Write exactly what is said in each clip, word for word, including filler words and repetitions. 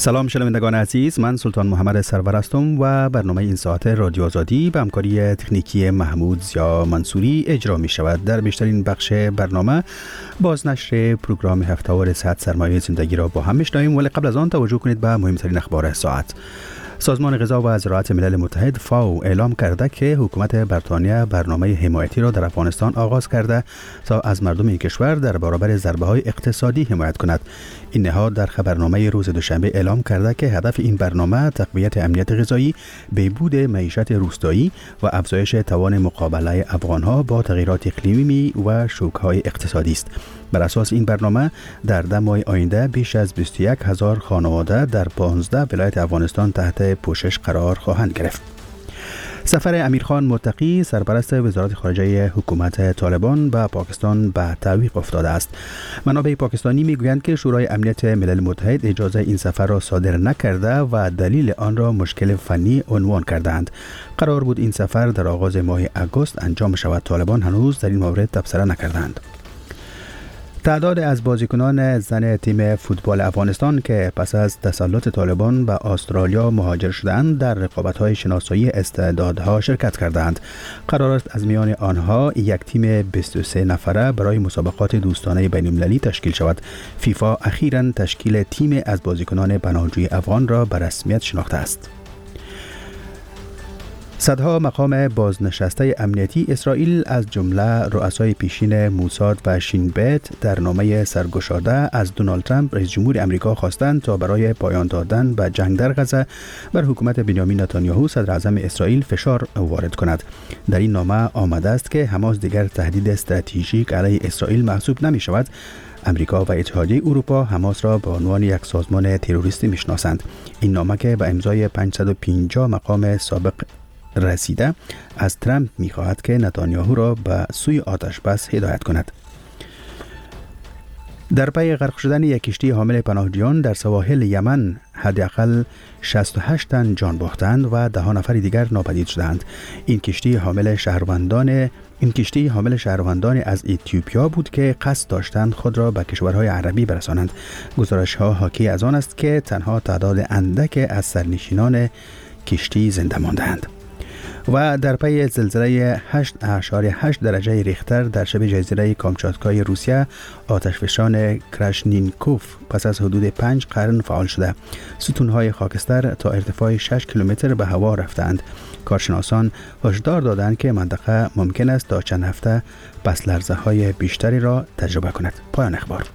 سلام شنوندگان عزیز، من سلطان محمد سرور هستم و برنامه این ساعت رادیو آزادی به همکاری تکنیکی محمود زیا منصوری اجرا می شود. در بیشترین بخش برنامه بازنشر پروگرام هفته‌وار صحت سرمایه زندگی را با هم میشنویم، ولی قبل از آن توجه کنید به مهمترین اخبار ساعت. سازمان غذا و زراعت ملل متحد فاو اعلام کرده که حکومت بریتانیا برنامه حمایتی را در افغانستان آغاز کرده تا از مردم این کشور در برابر ضربه‌های اقتصادی حمایت کند. این نهاد در خبرنامه روز دوشنبه اعلام کرده که هدف این برنامه تقویت امنیت غذایی، بهبود معیشت روستایی و افزایش توان مقابله افغان‌ها با تغییرات اقلیمی و شوک‌های اقتصادی است. بر اساس این برنامه در ده ماه آینده بیش از بیست و یک هزار خانواده در پانزده ولایت افغانستان تحت پوشش قرار خواهند گرفت. سفر امیرخان متقی سرپرست وزارت خارجه حکومت طالبان به پاکستان به تعویق افتاده است. منابع پاکستانی میگویند که شورای امنیت ملل متحد اجازه این سفر را صادر نکرده و دلیل آن را مشکل فنی عنوان کردند. قرار بود این سفر در آغاز ماه اگست انجام شود. طالبان هنوز در این مورد تبصره نکردند. تعداد از بازیکنان زن تیم فوتبال افغانستان که پس از تسلط طالبان به استرالیا مهاجر شدند در رقابت‌های شناسایی استعدادها شرکت کردند. قرار است از میان آنها یک تیم بیست و سه نفره برای مسابقات دوستانه بین‌المللی تشکیل شود. فیفا اخیراً تشکیل تیم از بازیکنان پناهجوی افغان را به رسمیت شناخته است. صدها مقام بازنشسته امنیتی اسرائیل از جمله رؤسای پیشین موساد و شین بیت در نامه سرگشاده از دونالد ترامپ رئیس جمهور امریکا خواستند تا برای پایان دادن به جنگ در غزه بر حکومت بنیامین نتانیاهو صدر اعظم اسرائیل فشار وارد کند. در این نامه آمده است که حماس دیگر تهدید استراتژیک علیه اسرائیل محسوب نمی شود. امریکا و اتحادیه اروپا حماس را به عنوان یک سازمان تروریستی میشناسند. این نامه که به امضای پانصد و پنجاه مقام سابق رسیده از ترامپ می‌خواهد که نتانیاهو را به سوی آتش بس هدایت کند. در پی غرق شدن یک کشتی حامل پناهجویان در سواحل یمن حداقل شصت و هشت تن جان باختند و ده نفر دیگر ناپدید شدند. این کشتی حامل شهروندان این کشتی حامل شهروندان از اتیوپیا بود که قصد داشتند خود را به کشورهای عربی برسانند. گزارش‌ها حاکی از آن است که تنها تعداد اندک از سرنشینان کشتی زنده ماندند. و در پی زلزله هشت اشاری هشت درجه ریختر در شبه جزیره کامچاتکای روسیه آتشفشان کراشنینکوف پس از حدود پنج قرن فعال شده. ستونهای خاکستر تا ارتفاع شش کیلومتر به هوا رفتند. کارشناسان هشدار دادند که منطقه ممکن است تا چند هفته پس لرزه های بیشتری را تجربه کند. پایان اخبار.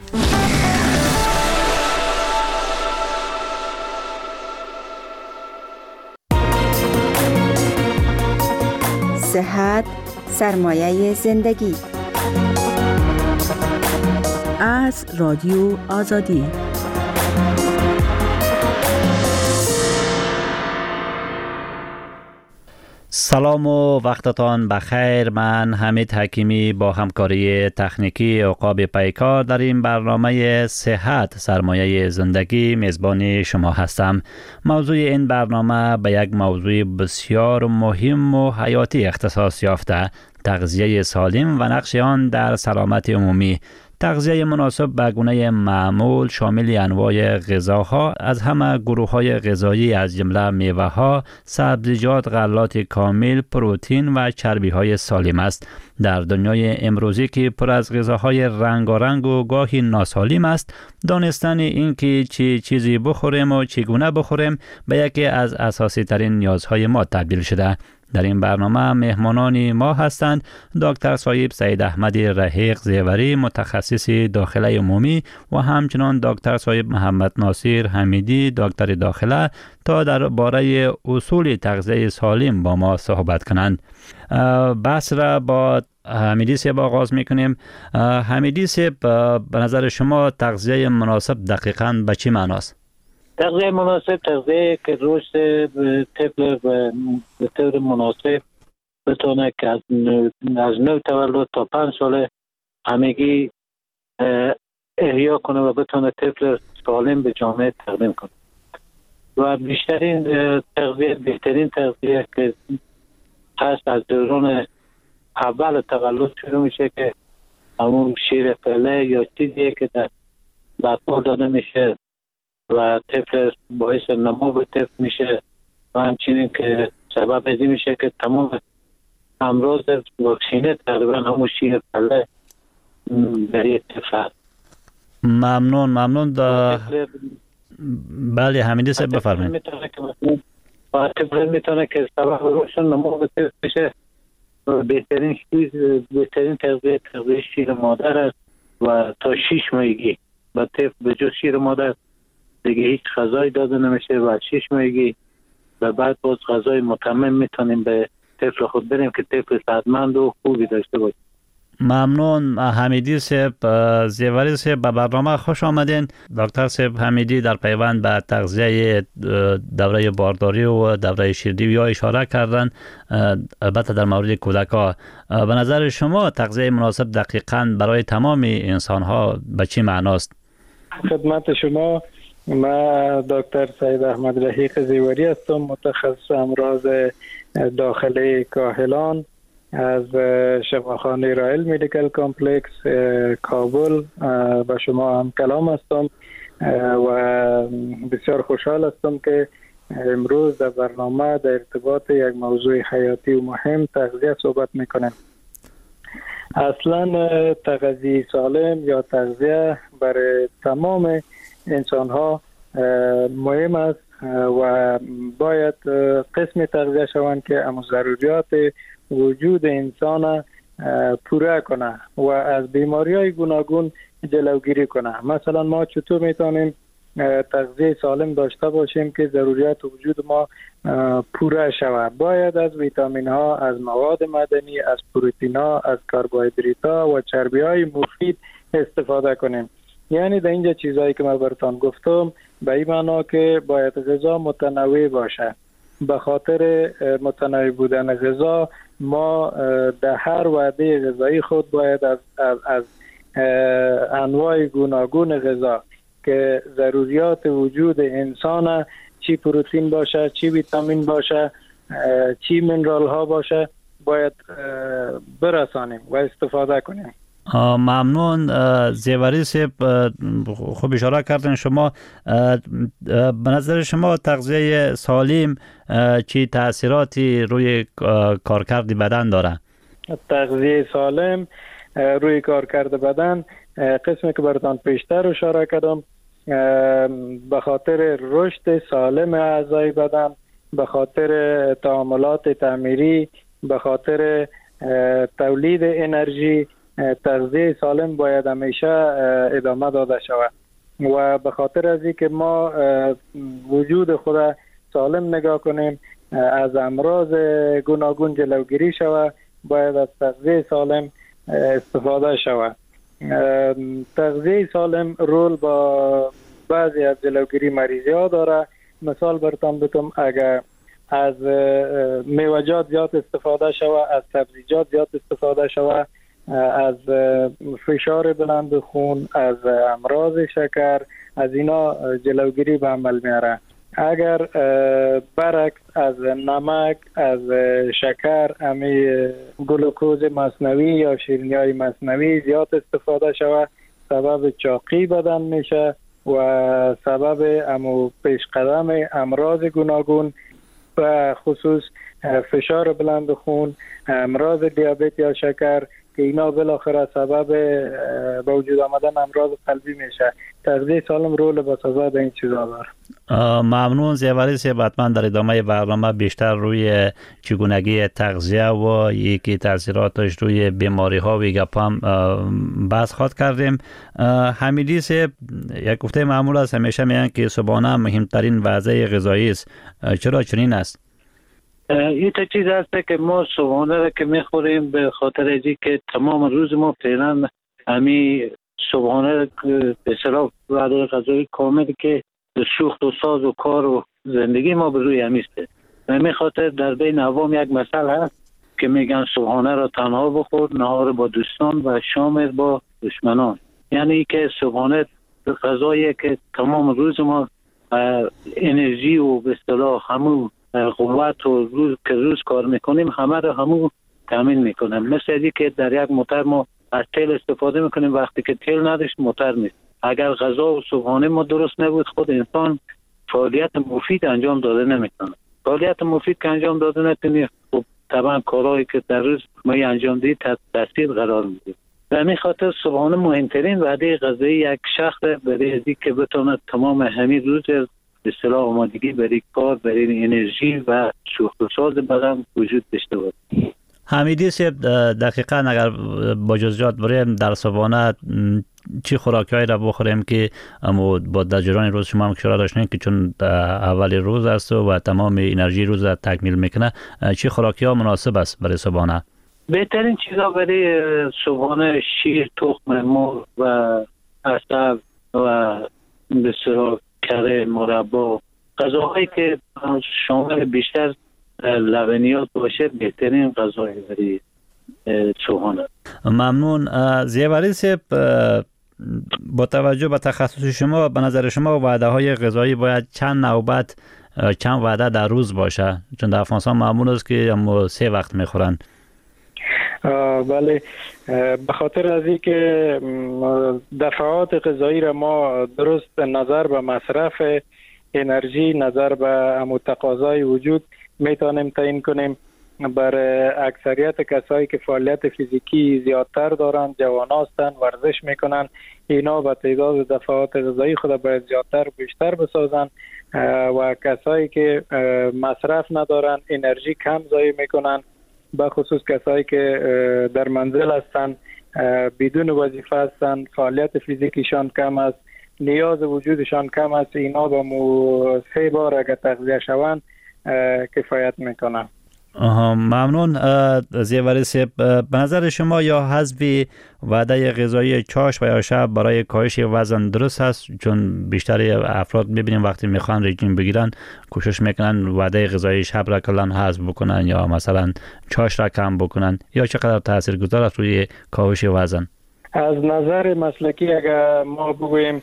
صحت سرمایه زندگی از رادیو آزادی. سلام و وقتتان بخیر. من حمید حکیمی با همکاری تکنیکی عقاب پیکار در این برنامه صحت سرمایه زندگی میزبان شما هستم. موضوع این برنامه به یک موضوع بسیار مهم و حیاتی اختصاص یافته: تغذیه سالم و نقش آن در سلامت عمومی. تغذیه مناسب به گونه معمول شامل انواع غذاها از همه گروه‌های غذایی از جمله میوه‌ها، سبزیجات، غلات کامل، پروتئین و چربی‌های سالم است. در دنیای امروزی که پر از غذاهای رنگارنگ و گاهی ناسالم است، دانستن این که چه چیزی بخوریم و چگونه بخوریم به یکی از اساسی ترین نیازهای ما تبدیل شده. در این برنامه مهمانان ما هستند دکتر صاحب سید احمد رحیق زیوری، متخصص داخله عمومی، و همچنان دکتر صاحب محمد ناصر حمیدی، دکتر داخله، تا درباره اصول تغذیه سالم با ما صحبت کنند. بحث را با حمیدی صاحب آغاز میکنیم. حمیدی صاحب، به نظر شما تغذیه مناسب دقیقاً به چی معناست؟ تغذیه مناسب تغذیه که رشد طفل به طور مناسب بتونه که از از نو تولد تا پنج ساله همگی احیا کنه و بتونه طفل سالم به جامعه تقدیم کنه. و بیشترین تغذیه بهترین تغذیه که هست از دوران اول تولد شروع میشه که همون شیر پله یا چیزی که در بطن داده میشه و طفل باعث نمو طفل میشه و همچنین که سبب ازی میشه که تمام امراض واکسینه تقریبا همون شیر پله در یک طفل هست. ممنون ممنون دا... بله حمیدی صاحب بفرمایید. و طفل میتونه که سبب روشن نمو طفل بشه. بهترین چیز بهترین تغذیه تغذیه شیر مادر است و تا شش ماهگی با طفل به جز شیر مادر دیگه هیچ غذایی داده نمیشه و شش ماهگی و بعد باز غذای متمم میتونیم به طفل خود بریم که طفل صحتمند و خوبی داشته باشه. ممنون حمیدی صاحب. زیوری صاحب به برنامه خوش آمدین. دکتر صاحب حمیدی در پیوند به تغذیه دوره بارداری و دوره شیردیوی ها اشاره کردن، البته در مورد کودک‌ها. به نظر شما تغذیه مناسب دقیقاً برای تمام انسان ها به چی معناست؟ خدمت شما، من دکتر سید احمد رحیق زیوری هستم، متخصص امراض داخلی کاهلان از شفاخانه رایل مدیکل کامپلکس کابل با شما هم کلام هستم و بسیار خوشحال هستم که امروز در برنامه در ارتباط یک موضوع حیاتی و مهم تغذیه صحبت میکنیم. اصلا تغذیه سالم یا تغذیه برای تمام انسان ها مهم است و باید قسم تغذیه شوند که اما ضروریات وجود انسان پوره کنه و از بیماری های گوناگون جلوگیری کنه. مثلا ما چطور میتونیم تغذیه سالم داشته باشیم که ضروریات وجود ما پوره شود؟ باید از ویتامین ها، از مواد معدنی، از پروتئین ها، از کربوهیدرات ها و چربی های مفید استفاده کنیم. یعنی در اینجا چیزایی که من براتون گفتم به این معنا که باید غذا متنوع باشه. به خاطر متنوع بودن غذا ما در هر وعده غذایی خود باید از, از, از انواع گوناگون غذا که ضروریات وجود انسان، چی پروتئین باشه، چی ویتامین باشه، چی منرال ها باشه، باید برسانیم و استفاده کنیم. ممنون. زیوری صاحب خوب اشاره کردن شما. به نظر شما تغذیه سالم چی تاثیراتی روی کارکرد بدن داره؟ تغذیه سالم روی کارکرد بدن قسمی که براتون پیشتر اشاره کردم، به خاطر رشد سالم اعضای بدن، به خاطر تعاملات تعمیری، به خاطر تولید انرژی، تغذیه سالم باید همیشه ادامه داده شود و به خاطر از اینکه ما وجود خود سالم نگاه کنیم، از امراض گوناگون جلوگیری شود، باید از تغذیه سالم استفاده شود. تغذیه سالم رول با بعضی از جلوگیری مریضی ها داره. مثال براتون بگم، اگر از میوه‌جات زیاد استفاده شود، از سبزیجات زیاد استفاده شود، از فشار بلند خون، از امراض شکر، از اینا جلوگیری به عمل میاره. اگر برعکس از نمک، از شکر، امی گلوکوز مصنوعی یا شیرینی‌های مصنوعی زیاد استفاده شود، سبب چاقی بدن میشه و سبب امو پیش قدم امراض گوناگون و خصوص فشار بلند خون، امراض دیابت یا شکر که اینا بالاخره سبب به وجود آمدن امراض قلبی میشه. تغذیه سالم رول بسازه در این چیزا داره. ممنون. زیوری صاحب حتما در ادامه برنامه بیشتر روی چگونگی تغذیه و یکی تاثیراتش روی بیماری ها و گپ هم بحث خواهد کردیم. حمیدی صاحب، یک گفته معمول است، همیشه میگن که صبحانه مهمترین وعده غذایی است. چرا چنین است؟ این تا چیز هست که ما صبحانه را که میخوریم به خاطر ازی که تمام روز ما فعلا همی صبحانه به اصطلاح وعده غذایی کامل که شوخت و ساز و کار و زندگی ما به روی همیسته. و می خاطر در بین عوام یک مسئله هست که میگن صبحانه را تنها بخور، نهار با دوستان و شام با دشمنان. یعنی که صبحانه غذایی که تمام روز ما انرژی و به اصطلاح همون قوت و روز که روز کار میکنیم همه رو همون تامین میکنیم. مثل اینکه که در یک موتر ما از تیل استفاده میکنیم، وقتی که تیل نداشت موتر نیست. اگر غذا و صبحانه ما درست نبود خود انسان فعالیت مفید انجام داده نمیتونه. فعالیت مفید که انجام داده نکنی خب طبعا کارهایی که در روز ما انجام دهی تحت تاثیر قرار میگیره. به همین خاطر صبحانه مهمترین وعده غذایی یک شخص برای ازی که بتونه تمام همین روز به اصطلاح آمادگی برای کار، برای انرژی و شخص ساز بدن وجود داشته باشه. حمیدی صاحب دقیقاً اگر با جزئیات بریم در صبحانه چی خوراکی‌هایی را بخوریم که اما با دجران روز شما هم اشاره داشتین که چون اول روز است و تمام انرژی روز را تکمیل میکنه، چی خوراکی‌ها مناسب است برای صبحانه؟ بهترین چیزا برای صبحانه شیر، تخم مرغ و عسل و بسیار کره، مربا، غذاهایی که شامل بیشتر لبنیات باشه بهترین غذای برای صبحانه. ممنون. زیوری صاحب، با توجه به تخصص شما به نظر شما وعده های غذایی باید چند نوبت چند وعده در روز باشه؟ چون در افغانستان معمول است که اما سه وقت میخورن. بله، به خاطر از این که دفعات غذایی را ما درست نظر به مصرف انرژی، نظر به امو تقاضای وجود میتونیم تعیین کنیم. برای اکثریت کسایی که فعالیت فیزیکی زیادتر دارند، جوان هستند، ورزش میکنن، اینا به تعداد دفعات غذایی خود باید زیادتر بیشتر بسازن و کسایی که مصرف ندارن، انرژی کم ضایع میکنن، به خصوص کسایی که در منزل هستند، بدون وظیفه هستند، فعالیت فیزیکیشان کم است، نیاز وجودشان کم است، اینا به مو سه بار اگر تغذیه شوند کفایت میکنن. ممنون. زیوری صاحب، به نظر شما یا حذف وعده غذایی چاش و یا شب برای کاهش وزن درست است؟ چون بیشتر افراد میبینیم وقتی میخوان رژیم بگیرن کوشش میکنن وعده غذایی شب را کلا حذف بکنن یا مثلا چاش را کم بکنن، یا چقدر تاثیرگذار است روی کاهش وزن؟ از نظر مسلکی اگر ما بگوییم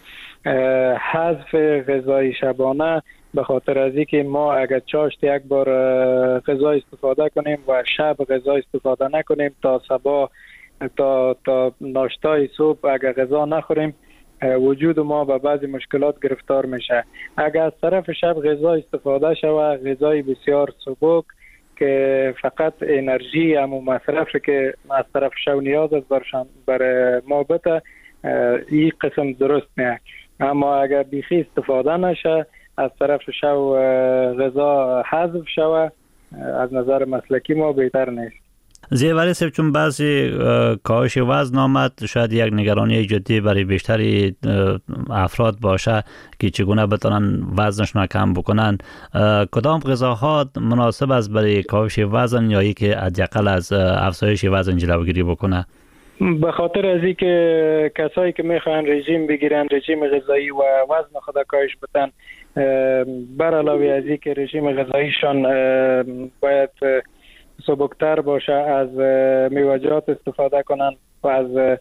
حذف غذای شبانه، به خاطر از اینکه ما اگر چاشت یک بار غذا استفاده کنیم و شب غذا استفاده نکنیم، تا صبح تا تا ناشتای صبح اگر غذا نخوریم، وجود ما به بعضی مشکلات گرفتار میشه. اگر از طرف شب غذا استفاده شود، غذای بسیار سبک که فقط انرژی همو مصرفی که از طرف شب نیاز است برشان بر ما بده، این قسم درست نه. اما اگر بیخی استفاده نشه، از طرف شب غذا حذف شود، از نظر مسلکی ما بهتر نیست. زیوری صاحب، چون بعضی کاهش وزن آمد، شاید یک نگرانی جدی برای بیشتری افراد باشه که چگونه بتونن وزنشون کم بکنن. کدام غذاها مناسب است برای کاهش وزن یا ای که حداقل از افزایش وزن جلوگیری بکنه؟ به خاطر از این که کسایی که میخوان رژیم بگیرن، رژیم غذایی و وزن خود کاهش بدن، بر علاوه از این که رژیم غذاییشان باید سبکتر باشه، از میوه‌جات استفاده کنن و از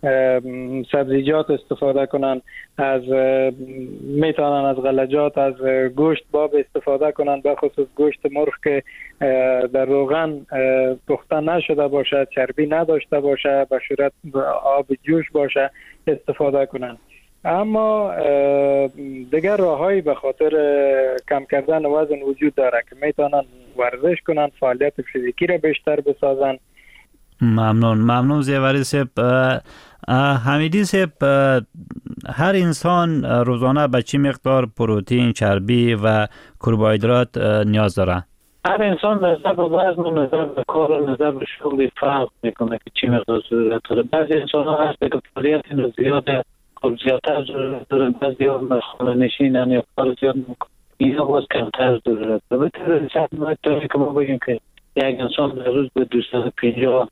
سبزیجات استفاده کنن، از میتونن از غلجات، از گوشت باب استفاده کنن، به خصوص گوشت مرغ که در روغن پخته نشده باشه، چربی نداشته باشه، به صورت آب جوش باشه استفاده کنن. اما دیگر راههایی به خاطر کم کردن وزن وجود داره که میتونن ورزش کنن، فعالیت فیزیکی را بیشتر بسازن. ممنون. ممنون زیوری صاحب. حمیدی صاحب، هر انسان روزانه به چه مقدار پروتئین، چربی و کربوهیدرات نیاز داره؟ هر انسان نظر به وزن و نظر به کار و نظر به شغل فرق میکنه که چی مقدار ضرورت داره. بعضی انسان ها هست که فعالیت زیاده، خب زیادتر ضرورت داره، بعضی ها خانه نشینن یا کار زیاد میکنه، اینا باز کمتر ضرورت داره. به طور سطح ما که ما بگیم که یک انسان در روز به دویست و پنجاه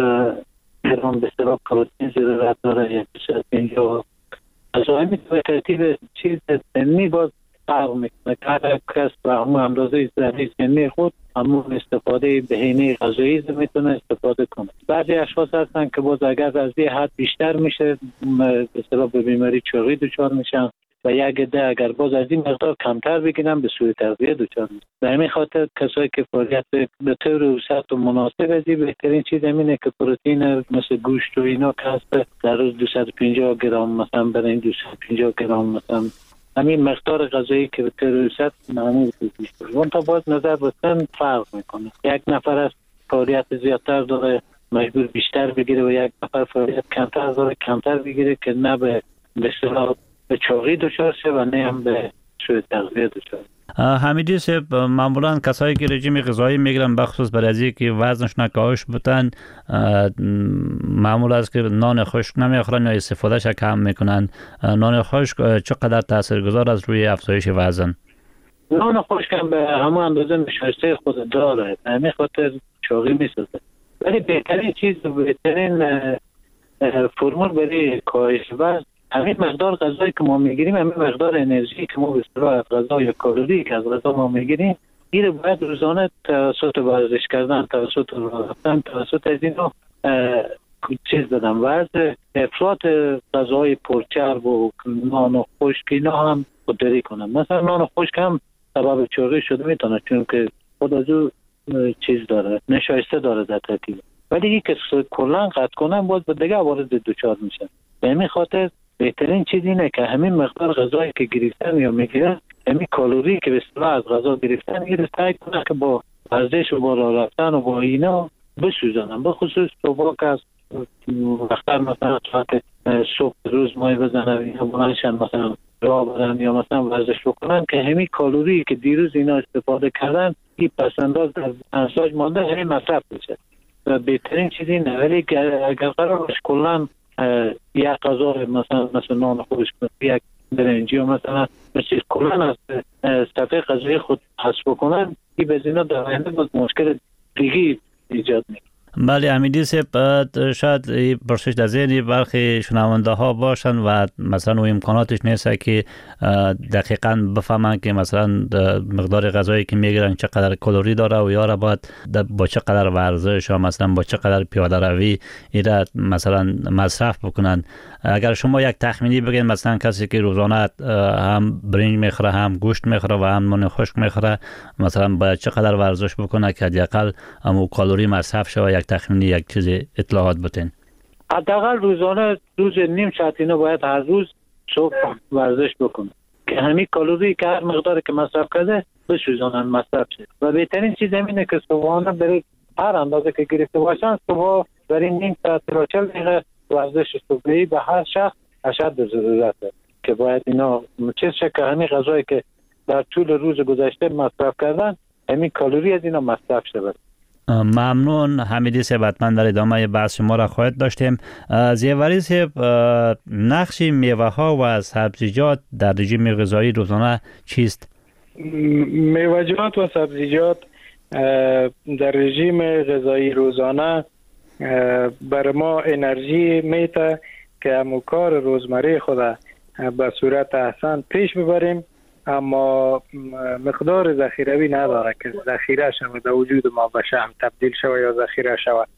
گرم به اصطلاح پروتئین ضرورت داره، یا دویست و پنجاه غذایی به ترتیب چیز سنی باز فرق میکنه که هر کس به همون اندازه ذره سنی خود همون استفاده بهینه غذایی میتونه استفاده کنه. بعضی اشخاص هستن که باز اگر از این حد بیشتر میشه به اصطلاح به بیماری چاقی دچار میشن، و یک عده اگر باز از این مقدار کمتر بگیرن به سوء تغذیه دچار میشن. به همین خاطر کسایی که فعالیت به طور وسط و مناسب از بهترین چیز اینه که پروتئین مثل گوشت و اینا که هست در روز دویست و پنجاه گرم مثلا برای دویست و پنجاه گرم مثلا همین مقدار غذایی که به طور وسط معمول میشه. اون تا باز نظر بسن فرق میکنه. یک نفر از فعالیت زیادتر داره مجبور بیشتر بگیره و یک نفر فعالیت کمتر داره کمتر بگیره که نه به به اصطلاح به چاقی دچار شه و نه هم به سوء تغذیه دچار. حمیدی صاحب، معمولا کسایی که رژیم غذایی میگیرن بخصوص برای از اینکه وزنشون کاهش بتن معمول است که نان خشک نمیخورن یا استفادهش کم میکنن. نان خشک چقدر تاثیرگذار از روی افزایش وزن؟ نان خشک هم به همون اندازه نشایسته خود داره، همین خاطر چاقی میسازه. ولی بهترین چیز و بهترین فرمول برای کاهش وزن همین مقدار غذایی که ما میگیریم، همین مقدار انرژی که ما به اصطلاح از غذا یا کالری که از غذا ما میگیریم، این باید روزانه توسط ورزش کردن، توسط راه رفتن، توسط از اینا چیز بدن. وزن افراط غذای پرچرب و نان خشک اینا هم خودداری کنن. مثلا نان خشک هم سبب چاقی شده میتونه، چون که خود از او چیز داره، نشایسته داره در ترکیب. ولی این که کلا قطع کنن باز به دیگه عوارض دچار میشن. به همین خاطر بهترین چیز اینه که همین مقدار غذایی که گرفتن یا میگیرن، همین کالری که به اصطلاح از غذا گرفتن، این رو سعی کنن که با ورزش و با راه رفتن و با اینا بسوزانن. به خصوص صبح که از وقتا مثلا ساعت صبح روز مای بزنن یا بلندشن مثلا راه برن یا مثلا ورزش بکنن که همین کالری که دیروز اینا استفاده کردن این پسنداز در انساج مانده همین مصرف بشه. و بهترین چیز اینه. ولی اگر قرار باشه کلن یک غذا مثلا مثلا نان خشک، یک برنجی و مثلا مثل کلن از صفحه غذایی خود حذف بکنن، این به اینا در آینده باز مشکل دیگه ایجاد میکنه. بله حمیدی صاحب، شاید پرسش در ذهن برخی شنونده ها باشن و مثلا و امکاناتش نیست که دقیقاً بفهمن که مثلا مقدار غذایی که میگیرن چقدر کالری داره و یا را باید با چقدر ورزش یا مثلا با چقدر پیاده روی اینا مثلا مصرف بکنن. اگر شما یک تخمینی بگین، مثلا کسی که روزانه هم برنج میخوره، هم گوشت میخوره و هم نان خشک میخوره، مثلا باید چقدر ورزش بکنه که حداقل هم کالری مصرف شه؟ یک تخمینی یک چیز اطلاعات بتین. حداقل روزانه روز نیم ساعت اینا باید هر روز صبح ورزش بکنه که همین کالری که هر مقداری که مصرف کرده بسوزانن مصرف شه. و بهترین چیز همینه که صبحانه برای هر اندازه که گرفته باشن صبح برای نیم ساعت تا چهل دقیقه ورزش صبحی به هر شخص اشد ضرورته که باید اینا چیز شکل همین غذایی که در طول روز گذشته مصرف کردن همین کالری از اینا مصرف شه. ممنون حمیدی صاحب، حتما در ادامه بحث شما را خواهد داشتیم. زیوری صاحب، نقش میوه ها و سبزیجات در رژیم غذایی روزانه چیست؟ میوه‌جات و سبزیجات در رژیم غذایی روزانه بر ما انرژی میده که همون کار روزمره خود به صورت احسن پیش ببریم، اما مقدار ذخیروی نداره که ذخیره شود در وجود ما به شحم تبدیل شود یا ذخیره شود.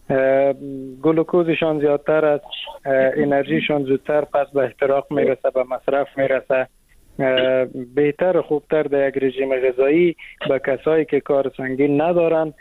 گلوکوزشان زیادتر است، انرژیشان زودتر پس به احتراق میرسه، به مصرف میرسه. بهتر و خوبتر در یک رژیم غذایی به کسایی که کار سنگین ندارن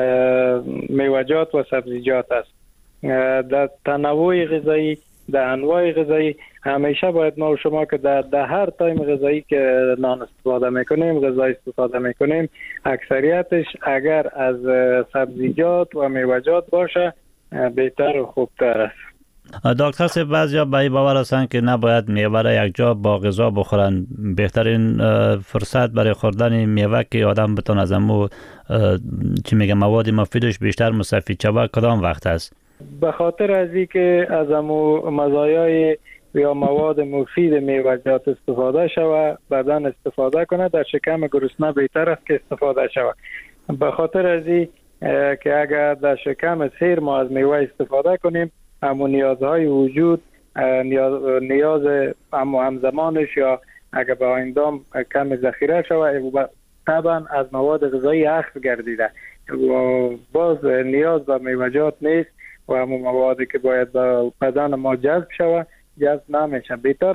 میوه‌جات و سبزیجات است. در تنوع غذایی، در انواع غذایی همیشه باید ما و شما که در, در هر تایم غذایی که نان استفاده میکنیم، غذا استفاده میکنیم، اکثریتش اگر از سبزیجات و میوه‌جات باشه بهتر و خوبتر است. دکتر صاحب، بعضیا به این باور هستند که نباید میوه را یک جا با غذا بخورن. بهترین فرصت برای خوردن میوه که آدم بتونه از امو چی میگه مواد مفیدش بیشتر مستفید شود کدام وقت است؟ به خاطر از اینکه از امو مزایای یا مواد مفید میوه‌جات استفاده شود، بدن استفاده کنه، در شکم گرسنه بهتر است که استفاده شود. به خاطر از این که اگر در شکم سیر ما از میوه استفاده کنیم، همو نیازهای وجود نیاز, نیاز همو همزمانش یا اگر به آیندام کم ذخیره شود طبعا از مواد غذایی اخذ گردیده و باز نیاز به میوه‌جات نیست و همو موادی که باید به بدن ما جذب شود جذب نمیشه. بهتر است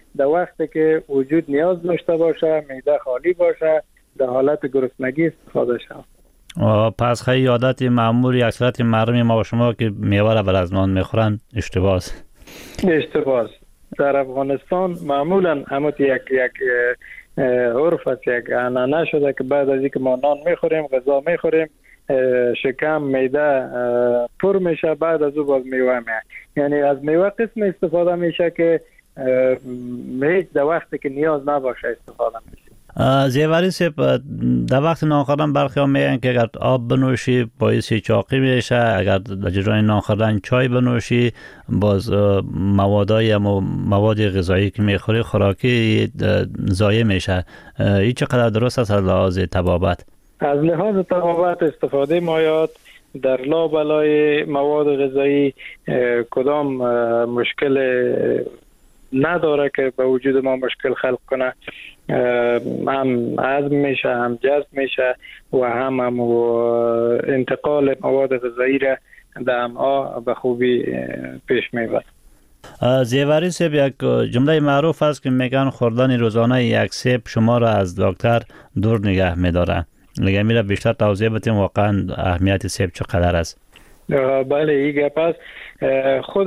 در وقتی که وجود نیاز داشته باشه، معده خالی باشه، در حالت گرسنگی استفاده شود. پس خیلی عادت معمولی اکثریت مردم ما و شما که میوه را بر از نان میخورن اشتباه است. اشتباه است. در افغانستان معمولا همت یک یک عرف است، یک عنعنه شده که بعد از اینکه ما نان میخوریم، غذا میخوریم، شکم معده پر میشه، بعد از او باز میوه میه. یعنی از میوه قسم استفاده میشه که هیچ در وقتی که نیاز نباشه استفاده میشه. زیوری سیب در وقت نان خوردن برخی ها میگن که اگر آب بنوشی باعث چاقی میشه، اگر در جریان نان خوردن چای بنوشی باز موادای مواد غذایی که میخوری خوراکی ضایع میشه. این چقدر درست است از لحاظ طبابت؟ از لحاظ طبابت استفاده مایات در لابلای مواد غذایی کدام مشکل نداره که به وجود ما مشکل خلق کنه. هم هضم میشه، هم جذب میشه و هم هم انتقال مواد غذایی را در امعا به خوبی پیش میبرد. زیوری سیب یک جمله معروف است که میگن خوردن روزانه یک سیب شما را از دکتر دور نگه میداره. میگم میره بیشتر توضیح بدیم واقعا اهمیت سیب چقدر است؟ بله این گپ است. خود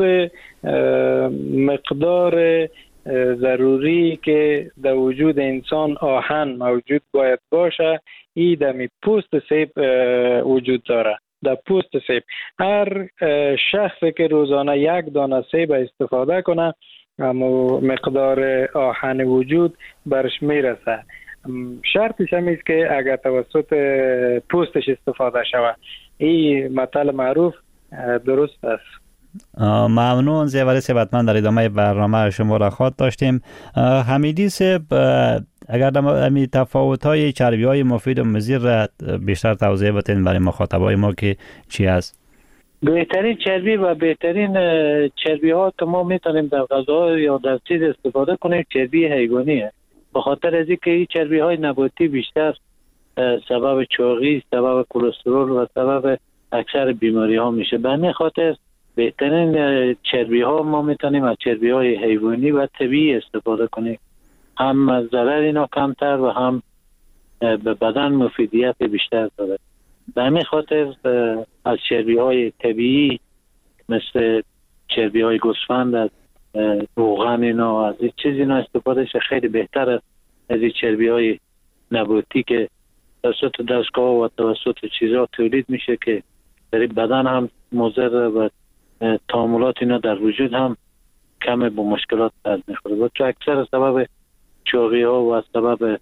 مقدار ضروری که در وجود انسان آهن موجود باید باشه این در پوست سیب وجود داره. در پوست سیب هر شخصی که روزانه یک دانه سیب استفاده کنه اما مقدار آهن وجود برش میرسه. شرطش هم است که اگر توسط پوستش استفاده شود. این مطلب معروف درست است. ممنون زیوری سیب. حتما در ادامه برنامه شما را خواهد داشتیم. حمیدی سیب اگر در تفاوت های چربی های مفید و مضر را بیشتر توضیح بدین برای مخاطبای ما که چی است؟ بهترین چربی و بهترین چربی ها که ما میتونیم در غذا یا در چیز استفاده کنیم چربی حیوانیه. به خاطر از اینکه این چربی های نباتی بیشتر سبب چاقی، سبب کلسترول و سبب اکثر بیماری ها میشه. به همین خاطر بهترین چربی ها ما میتونیم از چربی های حیوانی و طبیعی استفاده کنیم. هم ضرر اینا کمتر و هم به بدن مفیدیت بیشتر داره. به همین خاطر از چربی های طبیعی مثل چربی های گوسفند، از روغن اینا، از این چیز اینا استفاده شه خیلی بهتر است از این چربی های نباتی که توسط دستگاه و توسط چیزها تولید میشه که در بدن هم مضر و تعاملات اینا در وجود هم کم با مشکلات در میخوره و تو اکثر سبب چاقی ها و سبب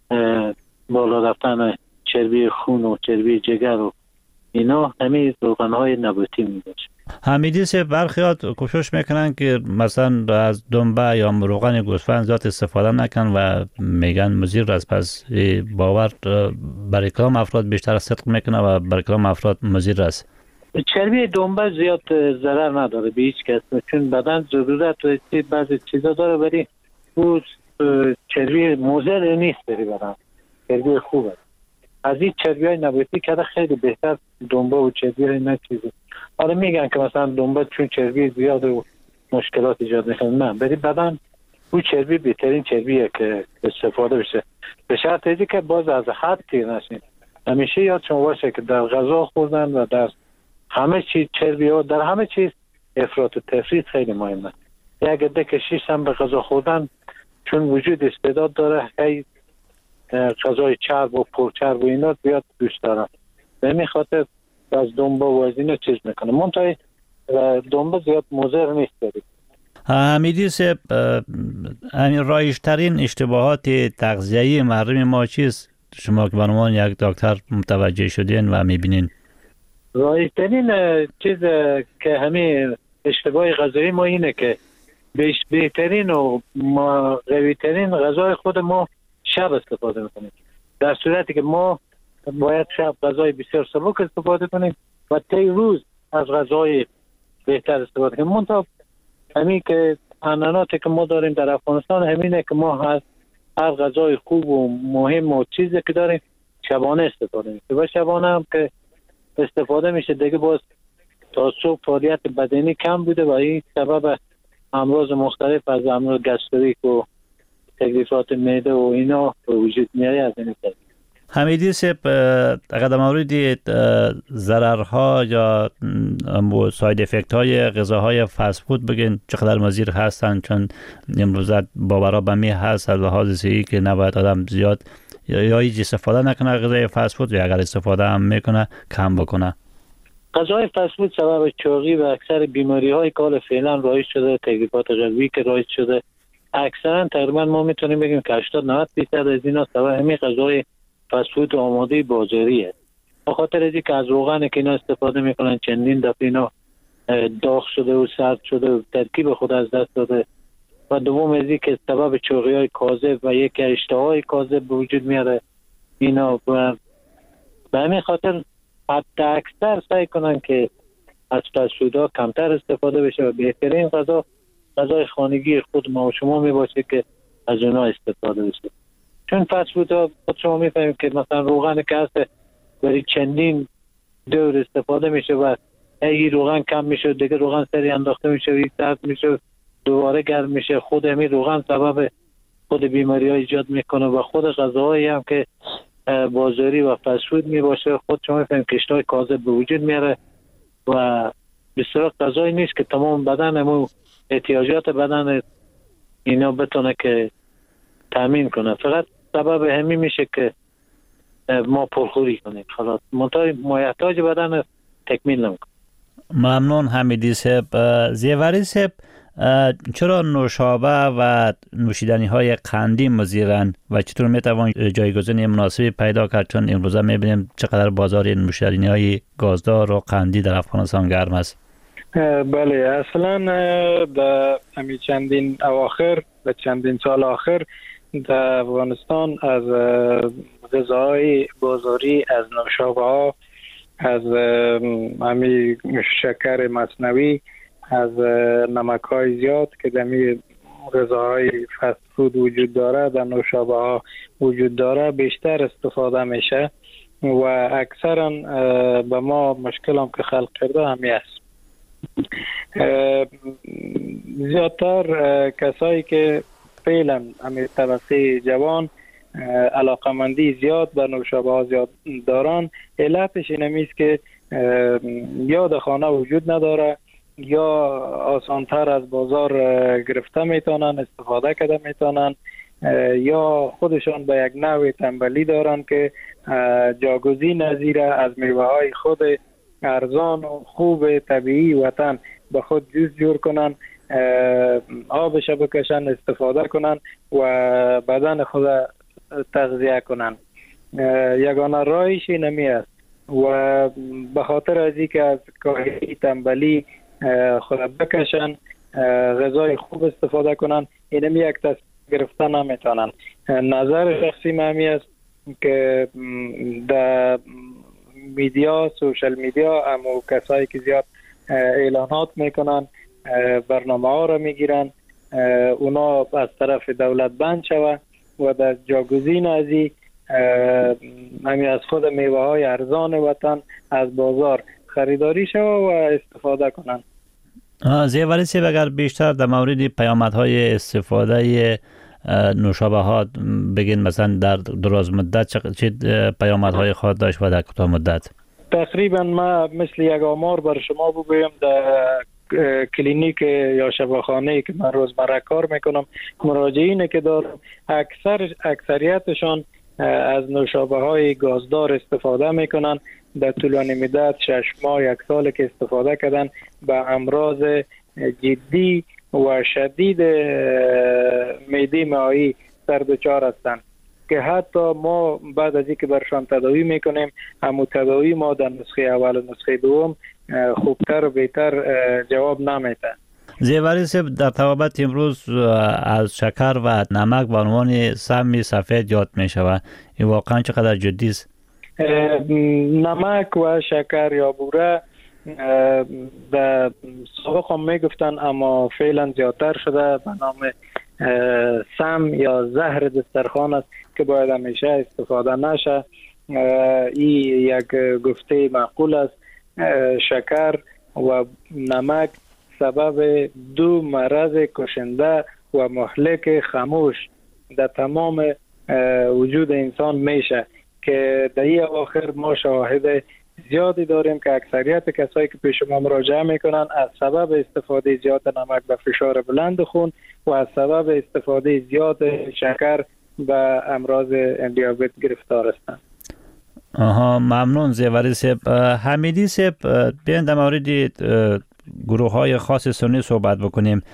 بالا رفتن چربی خون و چربی جگر و اینا همین روغن های نباتی میباشه. حمیدی سیب برخیات کوشش میکنن که مثلا از دنبه یا روغن گوسفند زیاد استفاده نکن و میگن مضر است. پس باور برای کلام افراد بیشتر صدق میکنه و برای کلام افراد مضر است. چربی دنبه زیاد ضرر نداره به هیچ کس، چون بدن ضرورت و بعضی چیزا داره ولی او چربی مضر نیست برای بدن. چربی خوبه. از این چربی های نباتی که خیلی بهتر دنبه و چربی های نه چیزی. حالا میگن که مثلا دنبه چون چربی زیاد و مشکلات ایجاد میکنه، نه برای بدن او چربی بهترین چربیه که استفاده بشه، به شرط اینکه که باز از حد تیر نشین. همیشه یادتون باشه که در غذا خوردن و در همه چیز چربی ها، در همه چیز افراط و تفریط خیلی مهمه. یک عده که شیش هم به غذا خوردن چون وجود استعداد داره خیلی غذای چرب و پرچرب و اینا زیاد دوست دارن. به همین خاطر از دنبه و از اینا چیز میکنه. منطقه دنبه زیاد مضر نیست دارید. حمیدی سیب همین رایج‌ترین اشتباهات تغذیه‌ای مردم ما چیست؟ شما که به عنوان یک دکتر متوجه شدین و میبینین. رایج‌ترین چیز که همین اشتباه غذایی ما اینه که بهترین و قوی‌ترین غذای خود ما شب استفاده میکنیم، در صورتی که ما باید شب غذای بسیار سبک استفاده کنیم و طی روز از غذای بهتر استفاده کنیم. منتها همین که عنعناتی که ما داریم در افغانستان همینه که ما از هر غذای خوب و مهم و چیزی که داریم شبانه استفاده میشه و شبانه هم که استفاده میشه دیگه باز تا صبح فعالیت بدنی کم بوده و این سبب امراض مختلف از امراض گستریک و تکلیفات معده و اینا به وجود میاره از این طریق. حمیدی صاحب، اگر در مورد ضررها یا ساید افکت های غذاهای فست فود بگین چقدر مضر هستن، چون امروز باورها به می هست از لحاظ صحی که نباید آدم زیاد یا هیچ استفاده نکنه غذای فست فود، یا اگر استفاده هم میکنه کم بکنه. غذای فست فود سبب چاقی و اکثر بیماری های که فعلا رایج شده، تکلیفات قلبی که رایج شده، اکثرا تقریبا ما میتونیم بگیم که هشتاد نود درصد از اینا سبب همین غذای فست فود آماده بازاریه. به خاطر از اینکه از روغن که اینا استفاده میکنن چندین دفعه اینا داغ شده و سرد شده و ترکیب خود از دست داده، و دوم از اینکه سبب چاقی های کاذب و یک اشتهای کاذب به وجود میاره اینا. و به همین خاطر حتی اکثر سعی کنن که از فست فودها کمتر استفاده بشه و بهترین غذا غذای خانگی خود ما و شما می باشه که از اونها استفاده بشه. چون فست فودها خود شما میفهمید که مثلا روغن که هست برای چندین دور استفاده میشه و اگه روغن کم میشه دیگه روغن سری انداخته میشه و یک ساعت میشه دوباره گرم میشه. خود همین روغن سبب خود بیماری ها ایجاد میکنه و خود غذاهایی هم که بازاری و فست فود میباشه خود شما میفهمید که اشتهای کاذب به وجود میاره و بسیار غذایی نیست که تمام بدن همون احتیاجات بدن اینا بتونه که تامین کنه. فقط سبب همین میشه که ما پرخوری کنیم، خلاص منتهای محتاج بدن تکمیل نمیکنه. ممنون حمیدی صاحب. زیوری صاحب، چرا نوشابه و نوشیدنی های قندی مضرن و چطور میتوان جایگزین مناسبی پیدا کرد، چون امروزه میبینیم چقدر بازار نوشیدنی های گازدار و قندی در افغانستان گرم است؟ بله، اصلا در همین چندین اواخر و چندین سال آخر در افغانستان از غذاهای بازاری، از نوشابه ها، از همین شکر مصنوعی، از نمک های زیاد که در می غذاهای فست فود وجود داره، در نوشابه ها وجود داره بیشتر استفاده میشه و اکثرا به ما مشکل هم که خلق کرده همی است. زیادتر کسایی که فعلا همین طبقه جوان علاقمندی زیاد به نوشابه ها زیاد دارن، علتش اینه است که یا در خانه وجود نداره یا آسانتر از بازار گرفته میتونن، استفاده کرده میتونن، یا خودشان به یک نوع تنبلی دارن که جاگزین نظیره از میوه های خود ارزان و خوب طبیعی وطن به خود جوز جور کنن، آبش بکشن، استفاده کنن و بدن خود تغذیه کنن. یگانه راهش نمی است و به خاطر از اینکه از کاهی تنبلی خود بکشن، غذای خوب استفاده کنن، اینمی یک تصمیم گرفتن نمیتونن. نظر شخصی من است که در میدیا، سوشل میدیا، اما کسایی که زیاد اعلانات میکنن، برنامه ها را میگیرن، اونا از طرف دولت بند شوه و در جاگزین ازی همی از خود میوه های ارزان وطن از بازار خریداری شوه و استفاده کنن. زیوری صاحب، اگر بیشتر در مورد پیامدهای استفاده نوشابه ها بگین، مثلا در دراز مدت چه پیامدهای خواهد داشت و در کوتاه مدت؟ تقریبا ما مثل یک آمار بر شما بگویم، در کلینیک یا شفاخانه که من روزمره کار میکنم، مراجعینی که دارم اکثر اکثریتشان از نوشابه های گازدار استفاده میکنن. در طولانی مدت شش ماه یک سال که استفاده کردن به امراض جدی و شدید معده مائعی سر دچار هستند که حتی ما بعد از اینکه برشان تداوی میکنیم، همون تداوی ما در نسخه اول و نسخه دوم خوبتر و بهتر جواب نمیده. زیوری صاحب، در طبابت امروز از شکر و نمک به عنوان سم سفید یاد می شود، این واقعا چقدر جدی است؟ نمک و شکر یا بوره در سابق هم می گفتن، اما فعلا زیادتر شده به نام سم یا زهر دسترخوان است که باید همیشه استفاده نشه. این یک گفته معقول است. شکر و نمک سبب دو مرض کشنده و مهلک خاموش در تمام وجود انسان میشه که در این آخر ما شاهد زیادی داریم که اکثریت کسایی که پیش ما مراجعه میکنن از سبب استفاده زیاد نمک به فشار بلند خون و از سبب استفاده زیاد شکر به امراض دیابت گرفتار هستند. آها، ممنون زیوری صاحب. حمیدی صاحب، بیاین در مورد گروه های خاص سنی صحبت بکنیم،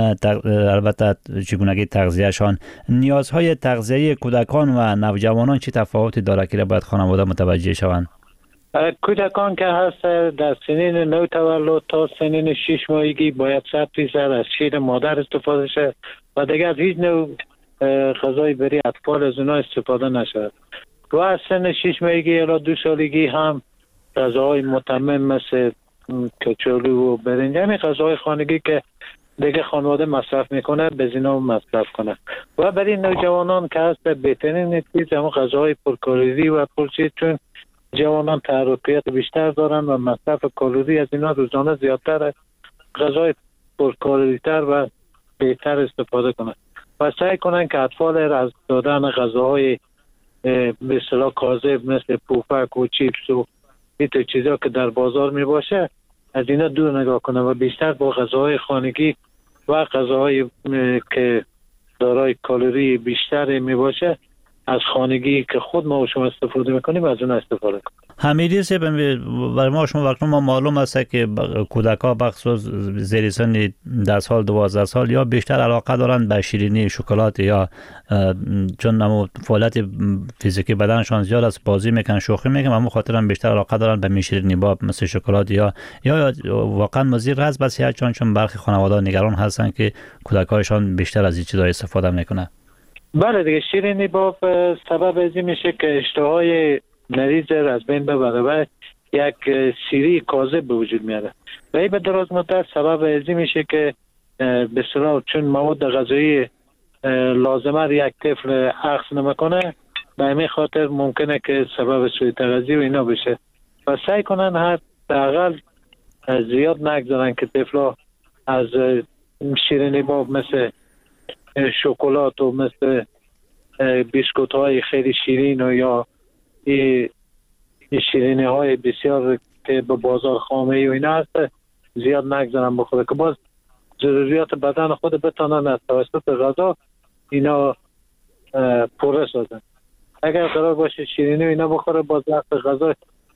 البته چگونگی تغذیهشان. نیازهای تغذیه‌ای کودکان و نوجوانان چه تفاوتی داره که باید خانواده متوجه شوند؟ کودکان که هست در سنین نو تولد تا سنین شش ماهگی باید صد فیصد از شیر مادر استفاده شه و دیگر از هیچ نوع غذای برای اطفال از اونها استفاده نشود. و از سن شش ماهگی الی دو سالگی هم غذاهای متمم مثل کچالو و برنج، همین غذاهای خانگی که دیگه خانواده مصرف میکنه به زینا مصرف کنه. و برای نوجوانان که هست بهترین چیز همون غذاهای پرکالری و پرچیز، چون جوانان تحرکیت بیشتر دارن و مصرف کالری از اینا روزانه زیادتره. غذای پرکالری تر و بهتر استفاده کنن و سعی کنن که اطفال از دادن غذاهای به اصطلاح کاذب مثل پوفک و چیپس و این چیزا که در بازار می باشه از اینا دور نگاه کنن و بیشتر با غذاهای خانگی و غذاهای که دارای کالری بیشتر می باشه از خانگی که خود ما و شما استفاده میکنیم از اون استفاده کنیم. حمیدی صاحب، برای ما شما وقتی ما معلوم است که کودک‌ها بخصوص زیر سن ده سال دوازده سال یا بیشتر علاقه دارند به شیرینی، شکلات، یا چون نمو فعالیت فیزیکی بدنشان زیاد است، بازی میکنن، شوخی میکنن، اما خاطر هم بیشتر علاقه دارند به شیرینی با مثل شکلات یا یا واقعا مضر است به صحت، چون چون برخی خانواده نگران هستند که کودک‌هایشان بیشتر از این چیزا استفاده میکنن. بله دیگه، شیرینی با سبب ازی میشه که اشتهای مریض از بین ببره و یک سیری کاذب به وجود میاره و این به دراز مدت سبب ازی میشه که به اصطلاح چون مواد غذایی لازمه یک طفل اخذ نمیکنه، به همین خاطر ممکنه که سبب سوء تغذیه و اینا بشه و سعی کنن حداقل زیاد نگذارن که طفلا از شیرینی با مثل شکلات و مثل بیسکوت های خیلی شیرین و یا این شیرینی های بسیار که به بازار خامه و اینا هست زیاد نگذارن بخوره که باز ضروریات بدن خود بتانن از توسط غذا اینا پوره سازن. اگر قرار باشه شیرینی و اینا بخوره، باز وقت غذا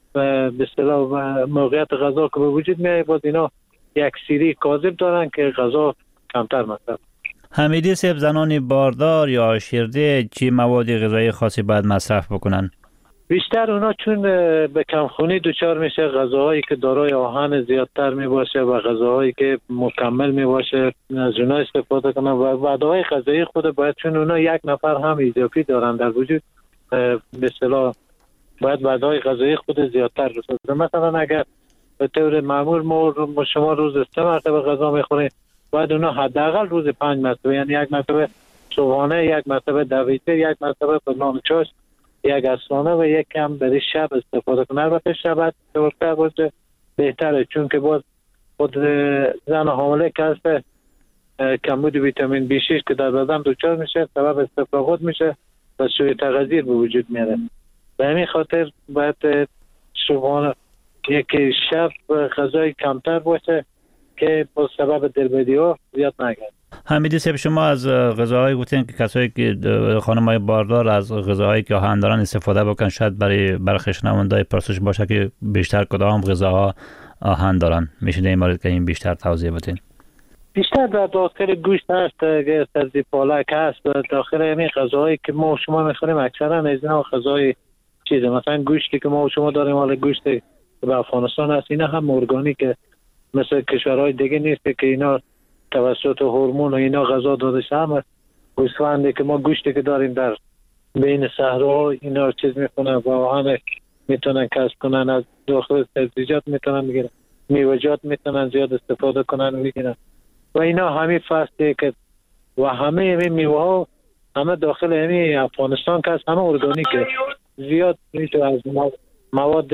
به اصطلاح موقعیت غذا که به وجود میاد باز اینا یک سیری کاذب دارن که غذا کمتر مصرف. حمیدی صاحب، زنان باردار یا شیرده چی مواد غذایی خاصی باید مصرف بکنن؟ بیشتر اونا چون به کمخونی دچار میشه، غذاهایی که دارای آهن زیادتر می باشه و غذاهایی که مکمل می باشه از اونا استفاده کنن و وعده‌های غذایی خود باید، چون اونا یک نفر هم اضافی دارن در وجود، به اصطلاح باید وعده‌های غذایی خود زیادتر رسید. مثلا اگر به طور معمول ما شما روز سه مرتبه غذا میخورین، باید اونا حداقل روز پنج مرتبه، یعنی یک مرتبه صبحانه، یک مرتبه دویته، یک مرتبه به نان چاش، یک عصرانه و یک کم برای شب استفاده کنه. البته شب بهتر باشه بهتره، چون که باز خود زن حامله که هست کمبود ویتامین بی شش که در بدن دچار میشه سبب استفراغات میشه و سوء تغذیه به وجود میاره. به همین خاطر باید صبحانه یک شب غذای کمتر باشه که با سبب دلبدی ها زیاد نگرد. حمیدی صاحب، شما از غذاهای گفتین که کسایی که خانم‌های باردار از غذاهایی که آهن دارن استفاده بکنن، شاید برای برخی شنونده‌های پرسش باشه که بیشتر کدام غذاها آهن دارن. میشه در این مورد که این بیشتر توضیح بدین؟ بیشتر در داخل گوشت هست، سبزی پالک هست، داخل همین غذاهایی که ما و شما میخوریم اکثرا از اینا غذای چیزه. مثلا گوشتی که ما و شما داریم، حالا گوشت به افغانستان هست، اینا هم ارگانیکه، مثل کشورهای دیگه نیست که اینا توسط هورمون و اینا غذا داده شده. هم گوسفندی که ما گوشتی که داریم در بین صحراها اینا چیز میکنن و آهن میتونن کسب کنن، از داخل سبزیجات میتونن بگیرن، میوه‌جات میتونن زیاد استفاده کنن و بگیرن و اینا همین فصلی که و همه همین میوه ها همه داخل همین افغانستان که هست، همه ارگانیکه. زیاد میتونه از مواد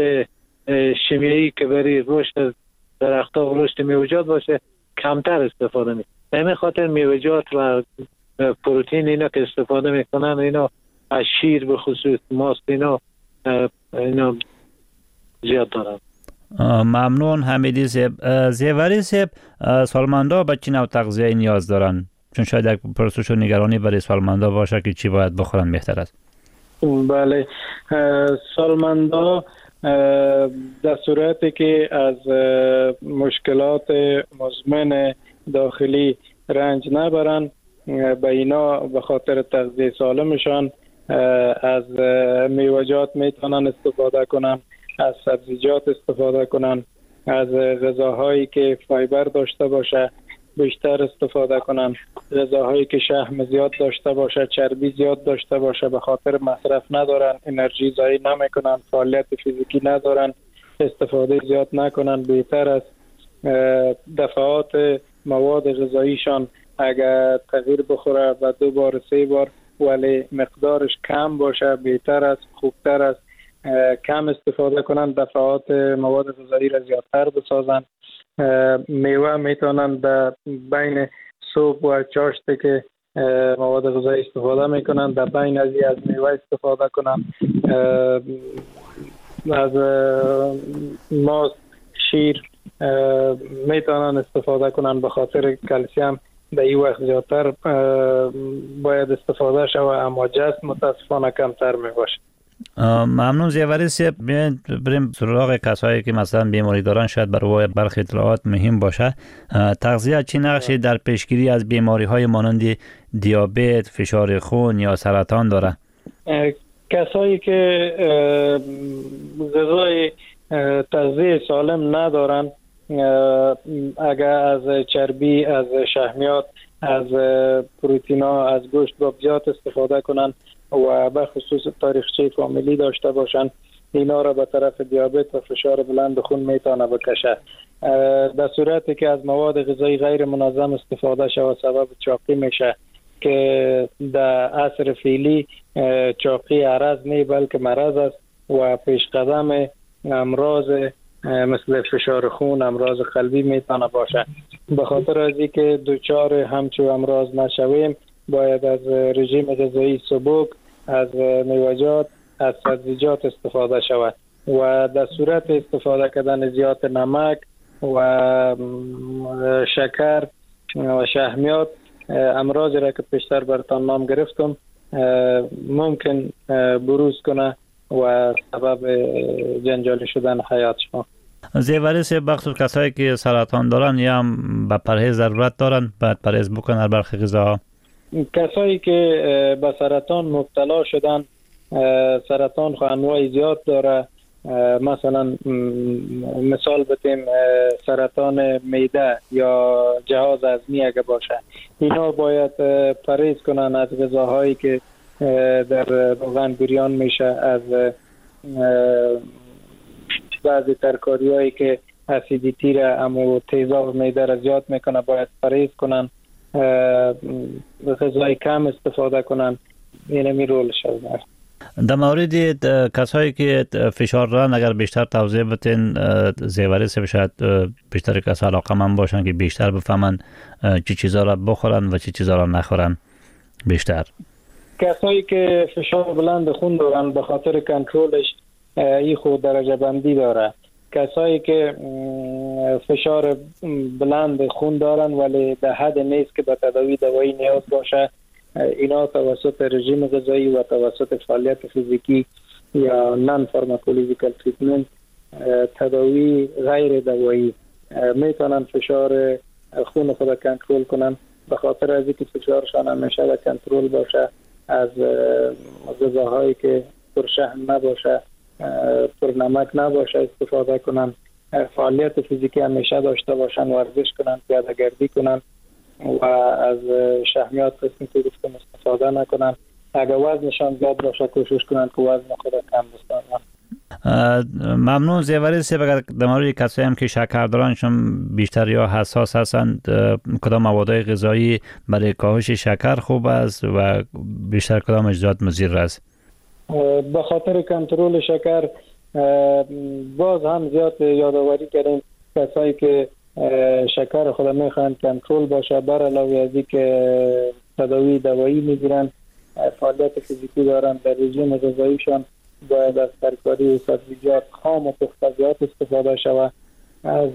شیمیایی که برای رشد درخت‌ها و رشد میوه‌جات باشه کمتر استفاده میشه. همین خاطر میوه‌جات و پروتئین اینا که استفاده میکنن اینا از شیر به خصوص ماست اینا اینا زیاد دارن. ممنون حمیدی صاحب. زیوری صاحب، سالمندا به چی نوع تغذیه نیاز دارن؟ چون شاید یک پرسش و نگرانی برای سالمندا باشه که چی باید بخورن بهتر است. بله، سالمندا در صورتی که از مشکلات مزمن داخلی رنج نبرن، به اینا به خاطر تغذیه سالمشان از میوه‌جات میتونن استفاده کنن، از سبزیجات استفاده کنن، از غذاهایی که فایبر داشته باشه بیشتر استفاده کنن، غذاهایی که شحم زیاد داشته باشه، چربی زیاد داشته باشه به خاطر مصرف ندارن، انرژی ضایع نمیکنن، فعالیت فیزیکی ندارن، استفاده زیاد نکنن. بهتر است دفعات مواد غذاییشان اگر تغییر بخوره و دو بار سه بار ولی مقدارش کم باشه بهتر است، خوبتر است. کم استفاده کنن، دفعات مواد غذایی را زیادتر بسازن. میوه میتونن در بین صبح و چاشت که مواد غذایی استفاده میکنن در بین از از میوه استفاده کنن. از ماست، شیر میتونن استفاده کنن به خاطر کلسیم در این وقت زیادتر باید استفاده شود، اما جسم متاسفانه کمتر میباشه. ممنون زیوری صاحب. بریم سراغ کسایی که مثلا بیماری دارن، شاید برای برخی اطلاعات مهم باشه. تغذیه چه نقشی در پیشگیری از بیماری های مانند دیابت، فشار خون یا سرطان داره؟ کسایی که غذای تغذیه سالم ندارن، اگر از چربی، از شحمیات، از پروتئینا، از گوشت بابزیات استفاده کنن و به خصوص تاریخچه فامیلی داشته باشن، اینا را به طرف دیابت و فشار بلند خون میتونه بکشه. در صورتی که از مواد غذایی غیر منظم استفاده شود سبب چاقی میشه که در عصر فعلی چاقی عرض نه بلکه مرض است و پیش قدم امراض مثل فشار خون، امراض قلبی میتونه باشه. به خاطر از اینکه دوچار همچو امراض نشویم باید از رژیم غذایی سبک، از میوه‌جات، از سبزیجات استفاده شود و در صورت استفاده کردن زیاد نمک و شکر و شحمیات امراضی را که پیشتر براتون نام گرفتم ممکن بروز کنه و سبب جنجالی شدن حیات شما. زیوری صاحب، بخصوص کسایی که سرطان دارن یا هم به پرهیز ضرورت دارن باید پرهیز بکنن برخی غذاها؟ کسایی که به سرطان مبتلا شدن، سرطان خو انواع زیاد داره، مثلا مثال بتیم سرطان معده یا جهاز هضمی اگه باشه، اینا باید پرهیز کنن از غذاهایی که در روغن بریان میشه، از بعضی ترکاریایی که اسیدیتی را امو تیزاب معده را زیاد میکنه باید پرهیز کنن، غذای کم استفاده کنن. این می رولش است. در مورد کسایی که فشار دارن اگر بیشتر توضیح بتین زیوری صاحب، شاید بیشتر کسا علاقه‌مند باشن که بیشتر بفهمن چی چیزا را بخورن و چی چیزا را نخورن بیشتر. کسایی که فشار بلند خون دارن به خاطر کنترلش این خود درجه بندی داره. کسایی که فشار بلند خون دارن ولی در حد نیست که به تداوی دوایی نیاز باشه، اینا توسط رژیم غذایی و توسط فعالیت فیزیکی یا نان فارماکولوژیکال تریتمنت، تداوی غیر دوایی، میتونن فشار خون خود کنترل کنن. به خاطر از اینکه فشارشان همیشه در کنترل باشه، از غذاهایی که پر شحم نباشه، پر نمک نباشه استفاده کنن، فعالیت فیزیکی همیشه داشته باشن، ورزش کنن، پیاده گردی کنن و از شحمیات قسمی که گفتم استفاده نکنن. اگر وزنشان زیاد باشه کوشش کنن که وزن خود کم بسازن. ممنون زیوری صاحب. اگر در مورد کسایی هم که شکر دارن چون بیشتر یا حساس هستند، کدام مواد غذایی برای کاهش شکر خوب است و بیشتر کدامش زیاد مضر است؟ به خاطر کنترل شکر باز هم زیاد یادآوری کردیم کسایی که شکر خود میخوان کنترل باشه، بر علاوه از اینکه تداوی دوایی میگیرن، فعالیت فیزیکی دارن، در رژیم غذاییشان باید از ترکاری و سبزیجات خام و پخته‌جات استفاده شود. از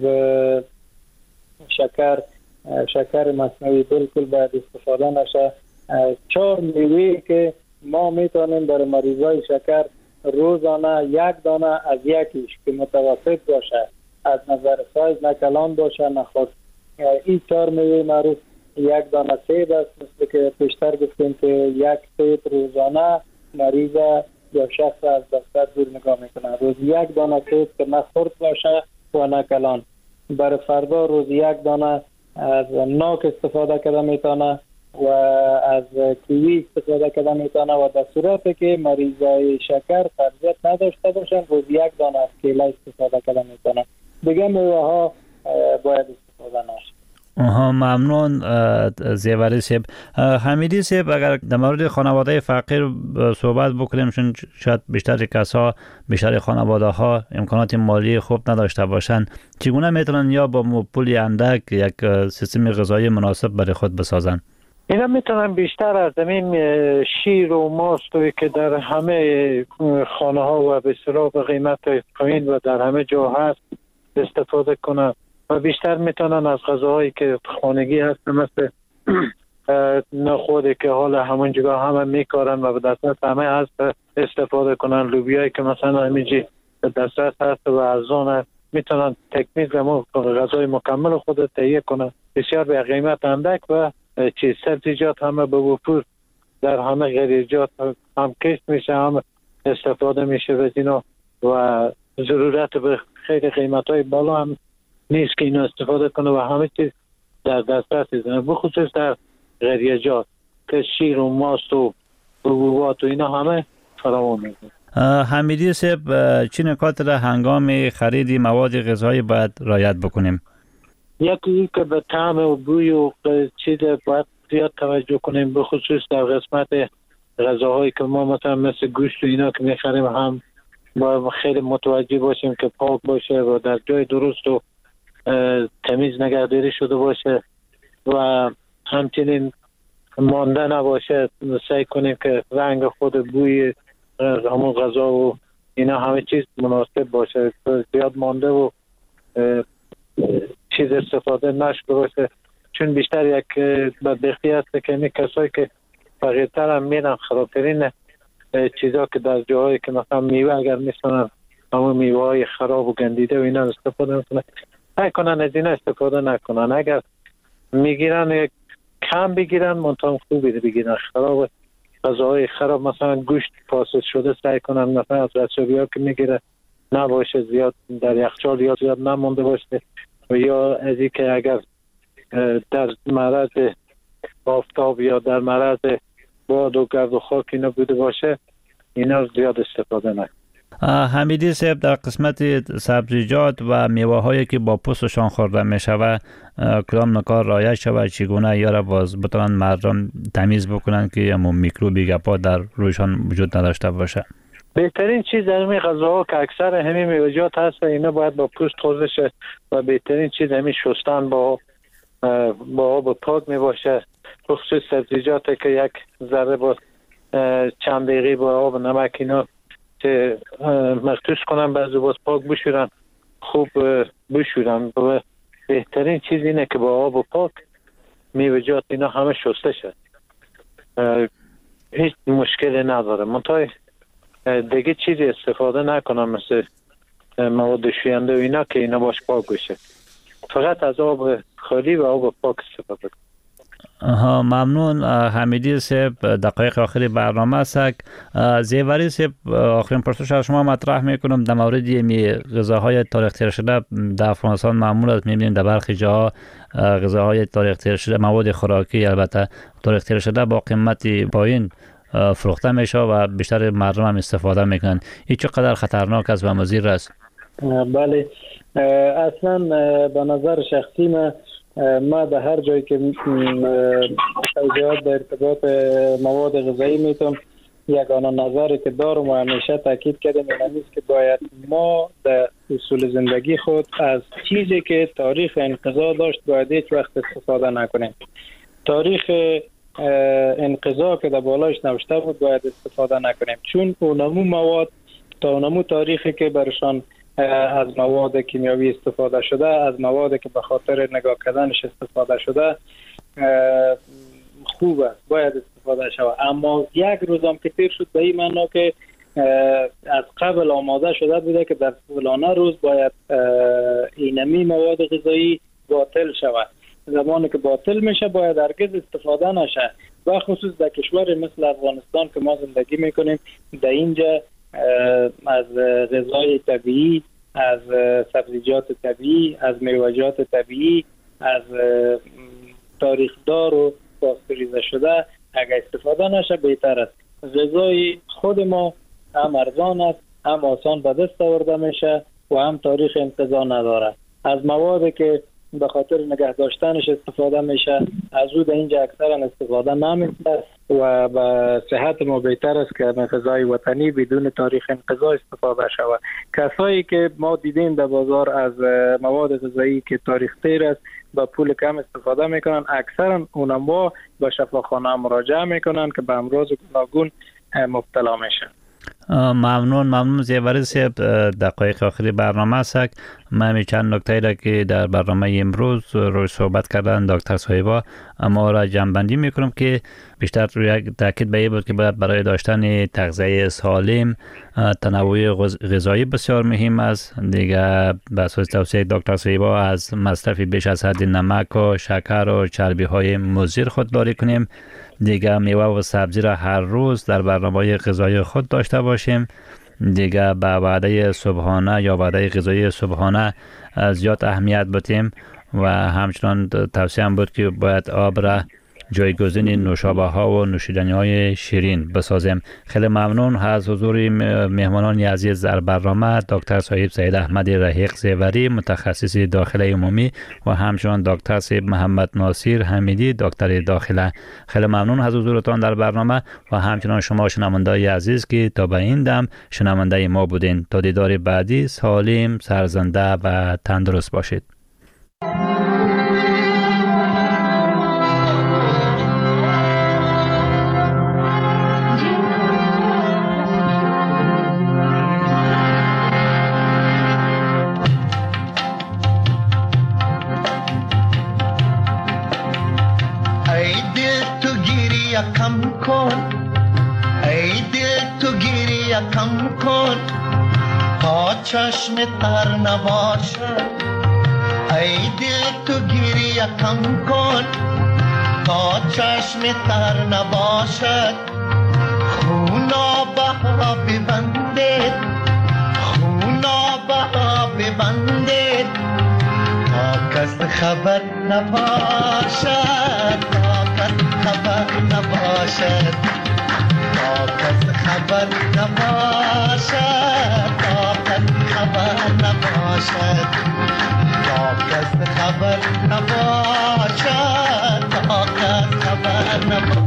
شکر شکر مصنوعی بالکل باید استفاده نشه. چهار میوه که ما میتونیم برای مریضای شکر روزانه یک دانه از یکیش که متوسط باشه، از نظر سایز نه کلان باشه نه خاص، این چهار میوه معروف یک دانه سیب است، مثل که پیشتر گفتیم که یک سیب روزانه مریض یا شخص از دفتر دور نگاه میکنه. روز یک دانه سیب که نه خرد باشه و نه کلان. برای فردا روز یک دانه از ناک استفاده کرده میتونه و از کیوی استفاده کرده میتونه و در صورتی که مریضای شکر قبضیت نداشته باشن روز یک دانه از کیله استفاده کرده میتونه. دیگه میوه ها باید استفاده نشه. آها، ممنون زیوری صاحب. حمیدی صاحب، اگر در مورد خانواده فقیر صحبت بکنیم، چون شاید بیشتر کسا بیشتر خانواده ها امکانات مالی خوب نداشته باشند، چگونه میتونن یا با پول اندک یک سیستم غذایی مناسب برای خود بسازن؟ اینا میتونن بیشتر از زمین شیر و ماست که در همه خانه ها و به اصطلاح به قیمت پایین و در همه جا هست استفاده کنن و بیشتر میتونن از غذاهایی که خانگی هست مثل نخوده که حالا همون جگاه همه میکارن و به دسترس همه هست استفاده کنن. لوبیایی که مثلا همیجی به دسترس هست و ارزان هست، میتونن تکمیل غذای مکمل خود تهیه کنن بسیار به قیمت اندک و چیز سبزیجات همه به وفور در همه غریزات هم کشت میشه، هم استفاده میشه و اینا و ضرورت به خیلی قیمت های بالا هم نیست که اینا استفاده کنه و همه چیز در دسترس ایزنه، بخصوص در غریزات که شیر و ماست و حبوبات و اینا همه فراوان میشه. حمیدی صاحب، چه نکات را هنگام خرید مواد غذایی باید رعایت بکنیم؟ یکی که به طعم و بوی و چیز باید زیاد توجه کنیم، به خصوص در قسمت غذاهایی که ما مثلا مثل گوشت و اینا که میخریم هم باید خیلی متوجه باشیم که پاک باشه و در جای درست و تمیز نگهداری شده باشه و همچنین مانده نباشه. سعی کنیم که رنگ خود بوی همون غذا و اینا همه چیز مناسب باشه، زیاد مانده و چیز استفاده نشده باشه، چون بیشتر یک بدبختی هست که این کسایی که فقیرتر هم میرن خرابترین چیزا که در جاهایی که مثلا میوه اگر میسنن همون میوه های خراب و گندیده و اینا استفاده میکنن، سعی کنن از اینا استفاده نکنن. اگر میگیرن کم بگیرن، منطقه خوبی بگیرن. خراب غذاهای خراب مثلا گوشت فاسد شده سعی کنن مثلا از رسوبی ها که میگیره نباشه، زیاد در یخچال یا زیاد نمونده باشه و یا از این که اگر در معرض آفتاب یا در معرض باد و گرد و خاک اینا بوده باشه، اینا زیاد استفاده نکنه. حمیدی صاحب، در قسمت سبزیجات و میوه هایی که با پوستشان خورده می شود، کدام نکات رعایت شود؟ چگونه یا را باز بتوانند مردم تمیز بکنند که همون میکروبی گپا در رویشان وجود نداشته باشه؟ بهترین چیز در همین غذاها که اکثر همین میوه‌جات هست اینا باید با پوست خوزه شه و بهترین چیز همین شستن با با آب پاک می باشه. خصوص سبزیجات که یک ذره با چند دقیقه با آب نمک اینا که مخصوص کنن، بعضی باز پاک بشورن، خوب بشورن و بهترین چیز اینه که با آب و پاک میوه‌جات اینا همه شسته شد، هیچ مشکلی نداره. منتها دیگه چیزی استفاده نکنم مثل مواد شوینده و اینا که اینا باش پاک بشه، فقط از آب خالی و آب پاک استفاده کنم. ها، ممنون حمیدی صاحب. دقایق آخری برنامه است. زیوری صاحب، آخرین پرسش از شما مطرح میکنم در مورد می غذاهای تاریخ تیر شده. در افغانستان معمول است میبینیم در برخی جاها غذاهای تاریخ تیر شده، مواد خوراکی البته تاریخ تیر شده با قیمت پایین فروخته میشه و بیشتر مردم هم استفاده میکنن. این چقدر خطرناک است و مضر است؟ بله، اصلا به نظر شخصی من ما به هر جایی که توضیحات در ارتباط مواد غذایی میتونم، یگانه نظری که دارم و همیشه تاکید کردم این است که باید ما در اصول زندگی خود از چیزی که تاریخ انقضا داشت باید هیچ وقت استفاده نکنیم. تاریخ انقضا که در بالایش نوشته بود باید استفاده نکنیم، چون اونمو مواد تا اونمو تاریخی که برشان از مواد کیمیاوی استفاده شده، از مواد که به خاطر نگاه کردنش استفاده شده خوب است، باید استفاده شود. اما یک روزم که تیر شد به این معنا که از قبل آماده شده بوده که در فلانه روز باید اینمی مواد غذایی باطل شود. زمانی که باطل میشه باید هرگز استفاده نشه، و خصوص در کشور مثل افغانستان که ما زندگی میکنیم، در اینجا از غذای طبیعی، از سبزیجات طبیعی، از میوه‌جات طبیعی، از تاریخدار و پاستوریزه شده اگر استفاده نشه بهتر است. غذای خود ما هم ارزان است، هم آسان به دست آورده میشه و هم تاریخ انقضا نداره. از موادی که به خاطر نگه داشتنش استفاده میشه از او در اینجا اکثرا استفاده نمیشه و به صحت ما بهتر است که از غذای وطنی بدون تاریخ انقضا استفاده شود. کسایی که ما دیدیم در بازار از مواد غذایی که تاریخ تیر است با پول کم استفاده میکنن، اکثرا اونها به شفاخانه مراجعه میکنن که به امراض گوناگون مبتلا میشن. ممنون ممنون زیوری صاحب. دقایق آخری برنامه است. من چند نکته را که در برنامه امروز روی صحبت کردن دکتر صاحبا اما را جمع‌بندی میکنم که بیشتر روی تاکید به این بود که باید برای داشتن تغذیه سالم تنوع غذایی بسیار مهم است. دیگه به اساس توصیه دکتر صاحبا از مصرف بیش از حد نمک و شکر و چربی های مضر خودداری کنیم. دیگه میوه و سبزی را هر روز در برنامه غذایی خود داشته باشیم. دیگه به وعده صبحانه یا وعده غذایی صبحانه زیاد اهمیت بدیم و همچنان توصیه هم بود که باید آب را جایگزین نوشابه ها و نوشیدنی های شیرین بسازیم. خیلی ممنون از حضور مهمانان عزیز در برنامه، دکتر صاحب سید احمد رحیق زیوری متخصص داخله عمومی و همچنان دکتر صاحب محمد ناصر حمیدی دکتر داخله. خیلی ممنون از حضورتان در برنامه و همچنان شما شنوندگان عزیز که تا به این دم شنونده ما بودین. تا دیدار بعدی سالم، سرزنده و تندرست باشید. کم کن ای دل تو گریه کم کن تا چشم تر نباشد. ای دل تو گریه کم کن تا چشم تر نباشد. خونا بها ببندید خونا بها ببندید تا کس خبر نباشد. تا کس خبر نباشد. تا کس خبر نباشد. تا کس خبر نباشد. تا کس خبر نباشد. تا کس خبر نباشد.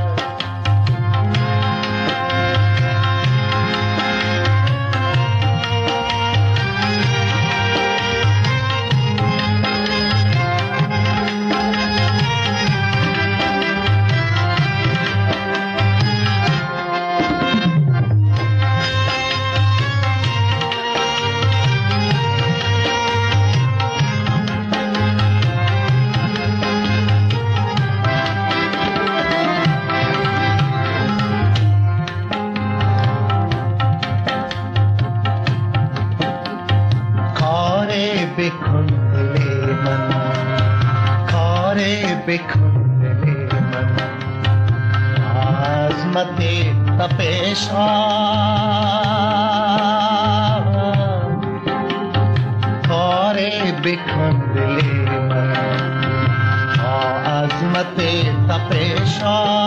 بکن دل من کار بکن دل من عظمت تپش کار بکن دل من عظمت تپش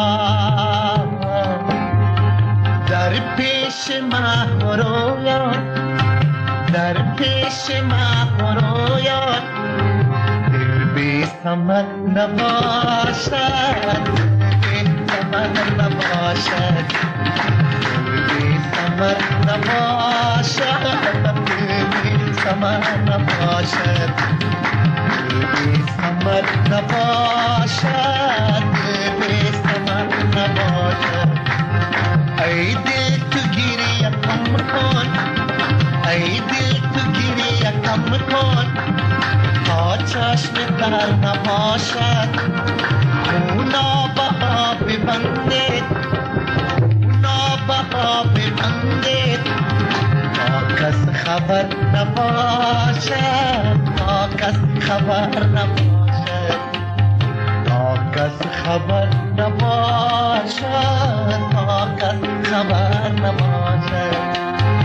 در پیش مهرویان در پیش مهرویان دل بی ثمر نباشد. بی ثمر نباشد. دل بی ثمر نباشد. دل بی ثمر نباشد. دل بی ثمر نباشد. دل بی ثمر کن ای دل تو گریه کم کن تا چشم تر نباشد خونا بها ببندید خونا بها ببندید تا کس خبر نباشد تا کس خبر نباشد تا کس خبر نباشد تا کس خبر نباشد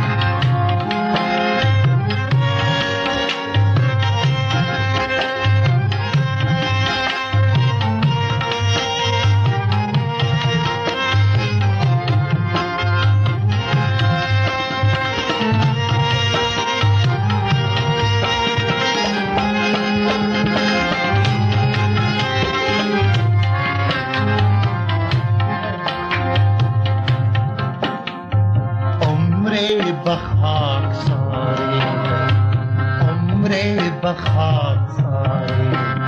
بخاک ساری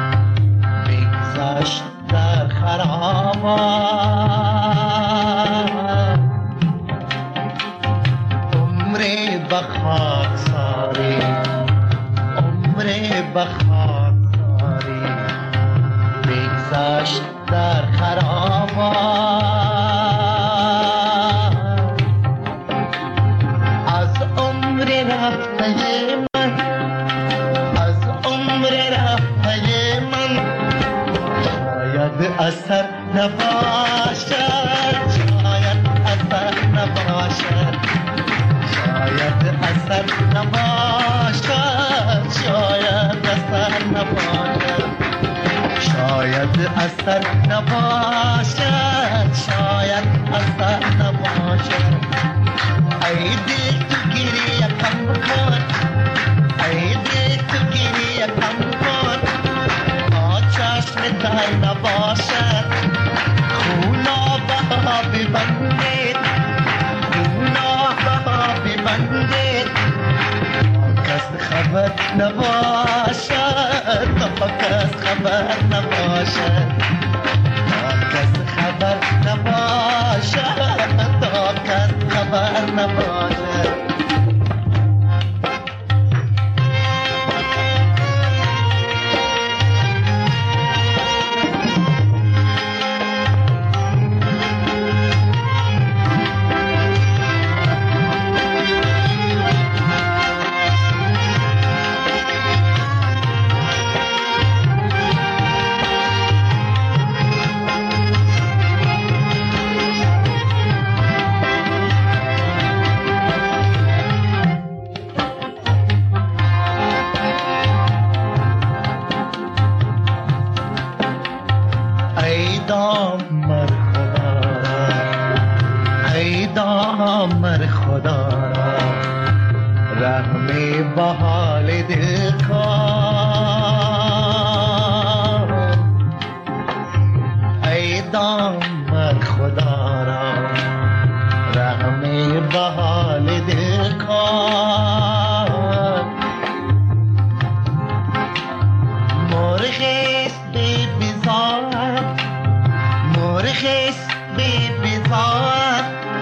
بگذشت در خرابات عمر بخاک ساری عمر بخاک ساری بگذشت در خرابات از عمر رفته اثر نباشد شاید اثر نباشد شاید اثر نباشد شاید اثر نباشد شاید اثر نباشد شاید اثر نباشد ای دل تو گریه کم کن ای دل تو گریه کم کن تا چشم تر نباشد خونا بها ببندید خونا بها ببندید تا کس خبر نباشد تا کس خبر نباشد تا کس خبر نباشد تا کس خبر نباشد دامر خدا را رحم به حال دل کن ای دامر خدا را رحم به حال دل کن مرخیست بی بزاد مرخیست بی بزاد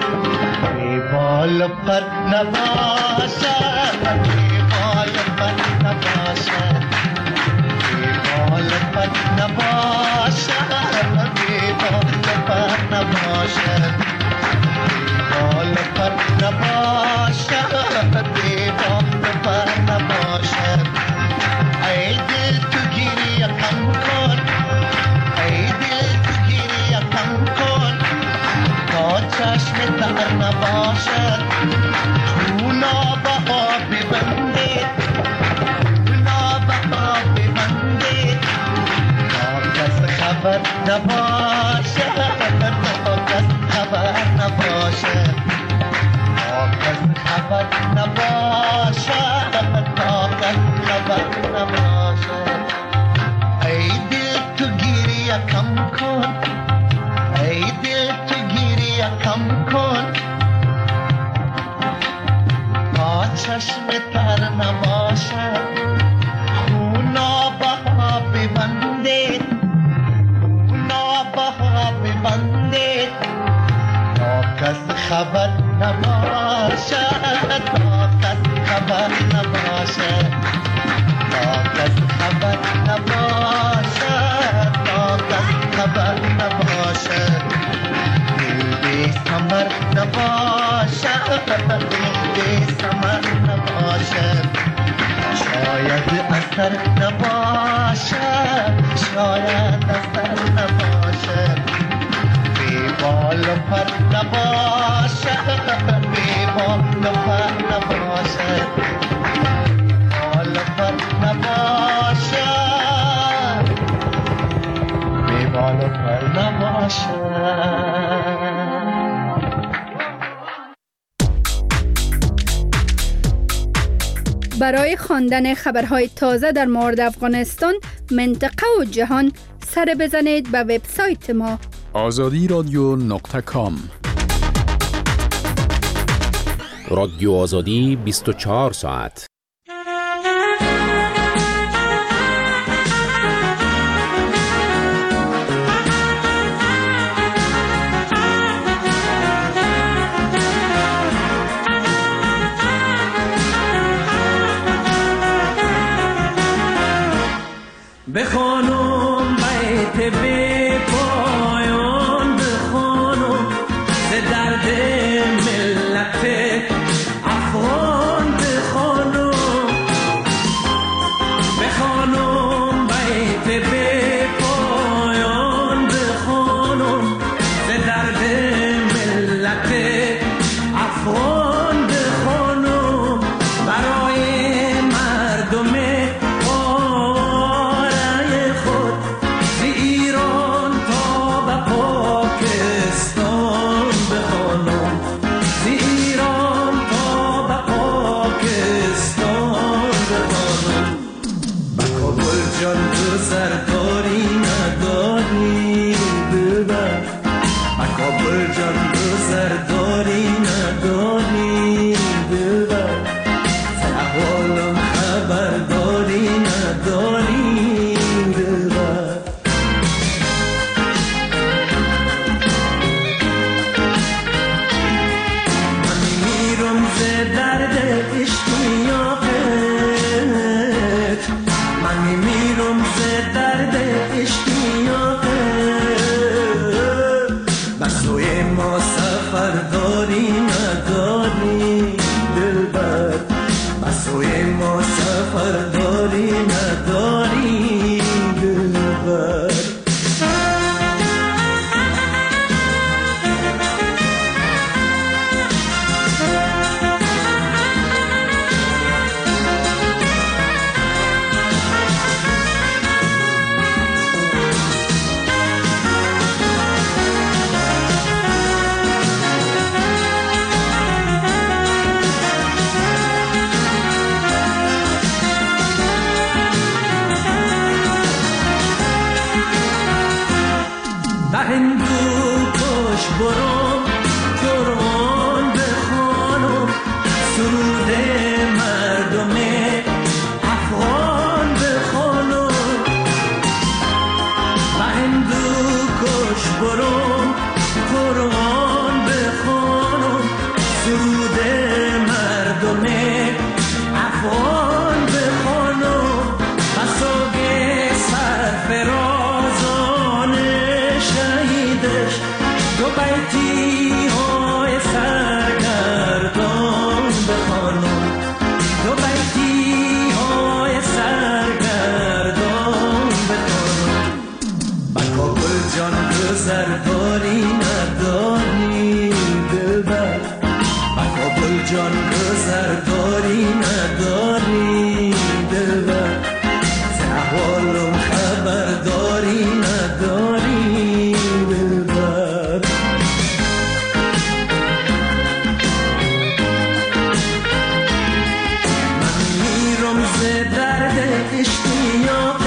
بال پر نباشد بال پر نباشد بال پر نباشد بال پر نباشد بال پر نباشد بال پر نباشد ای دل تو گریه کم کن ای دل تو گریه کم کن تا چشم تر نباشد خونا بها ببندید خونا بها ببندید تا کس خبر نباشد تا کس خبر نباشد تا کس خبر نباشد تا کس خبر نباشد ای دل تو گریه کم کن ای دل تو گریه کم کن تا چشم تر نباشد خونا بها ببندید خونا بها ببندید تا کس خبر نباشد تا کس خبر نباشد تا کس خبر نباشد تا کس خبر نباشد دل بی ثمر نباشد دل بی ثمر نباشد شاید اثر نباشد شاید اثر نباشد بی بال و پر نباشد بی بال و پر نباشد بال و پر نباشد بی بال و پر نباشد. برای خواندن خبرهای تازه در مورد افغانستان، منطقه و جهان سر بزنید به وبسایت ما آزادی رادیو نقطه کام. رادیو آزادی بیست و چهار ساعت. بخوانم بیت بی پایان بخوانم ز درد ملت افغان بخوانم بخوانم بیت بی پایان بخوانم ز درد ملت افغان بخوانم برای مردم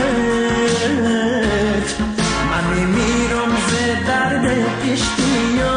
من میرم ز درد اشتیاقت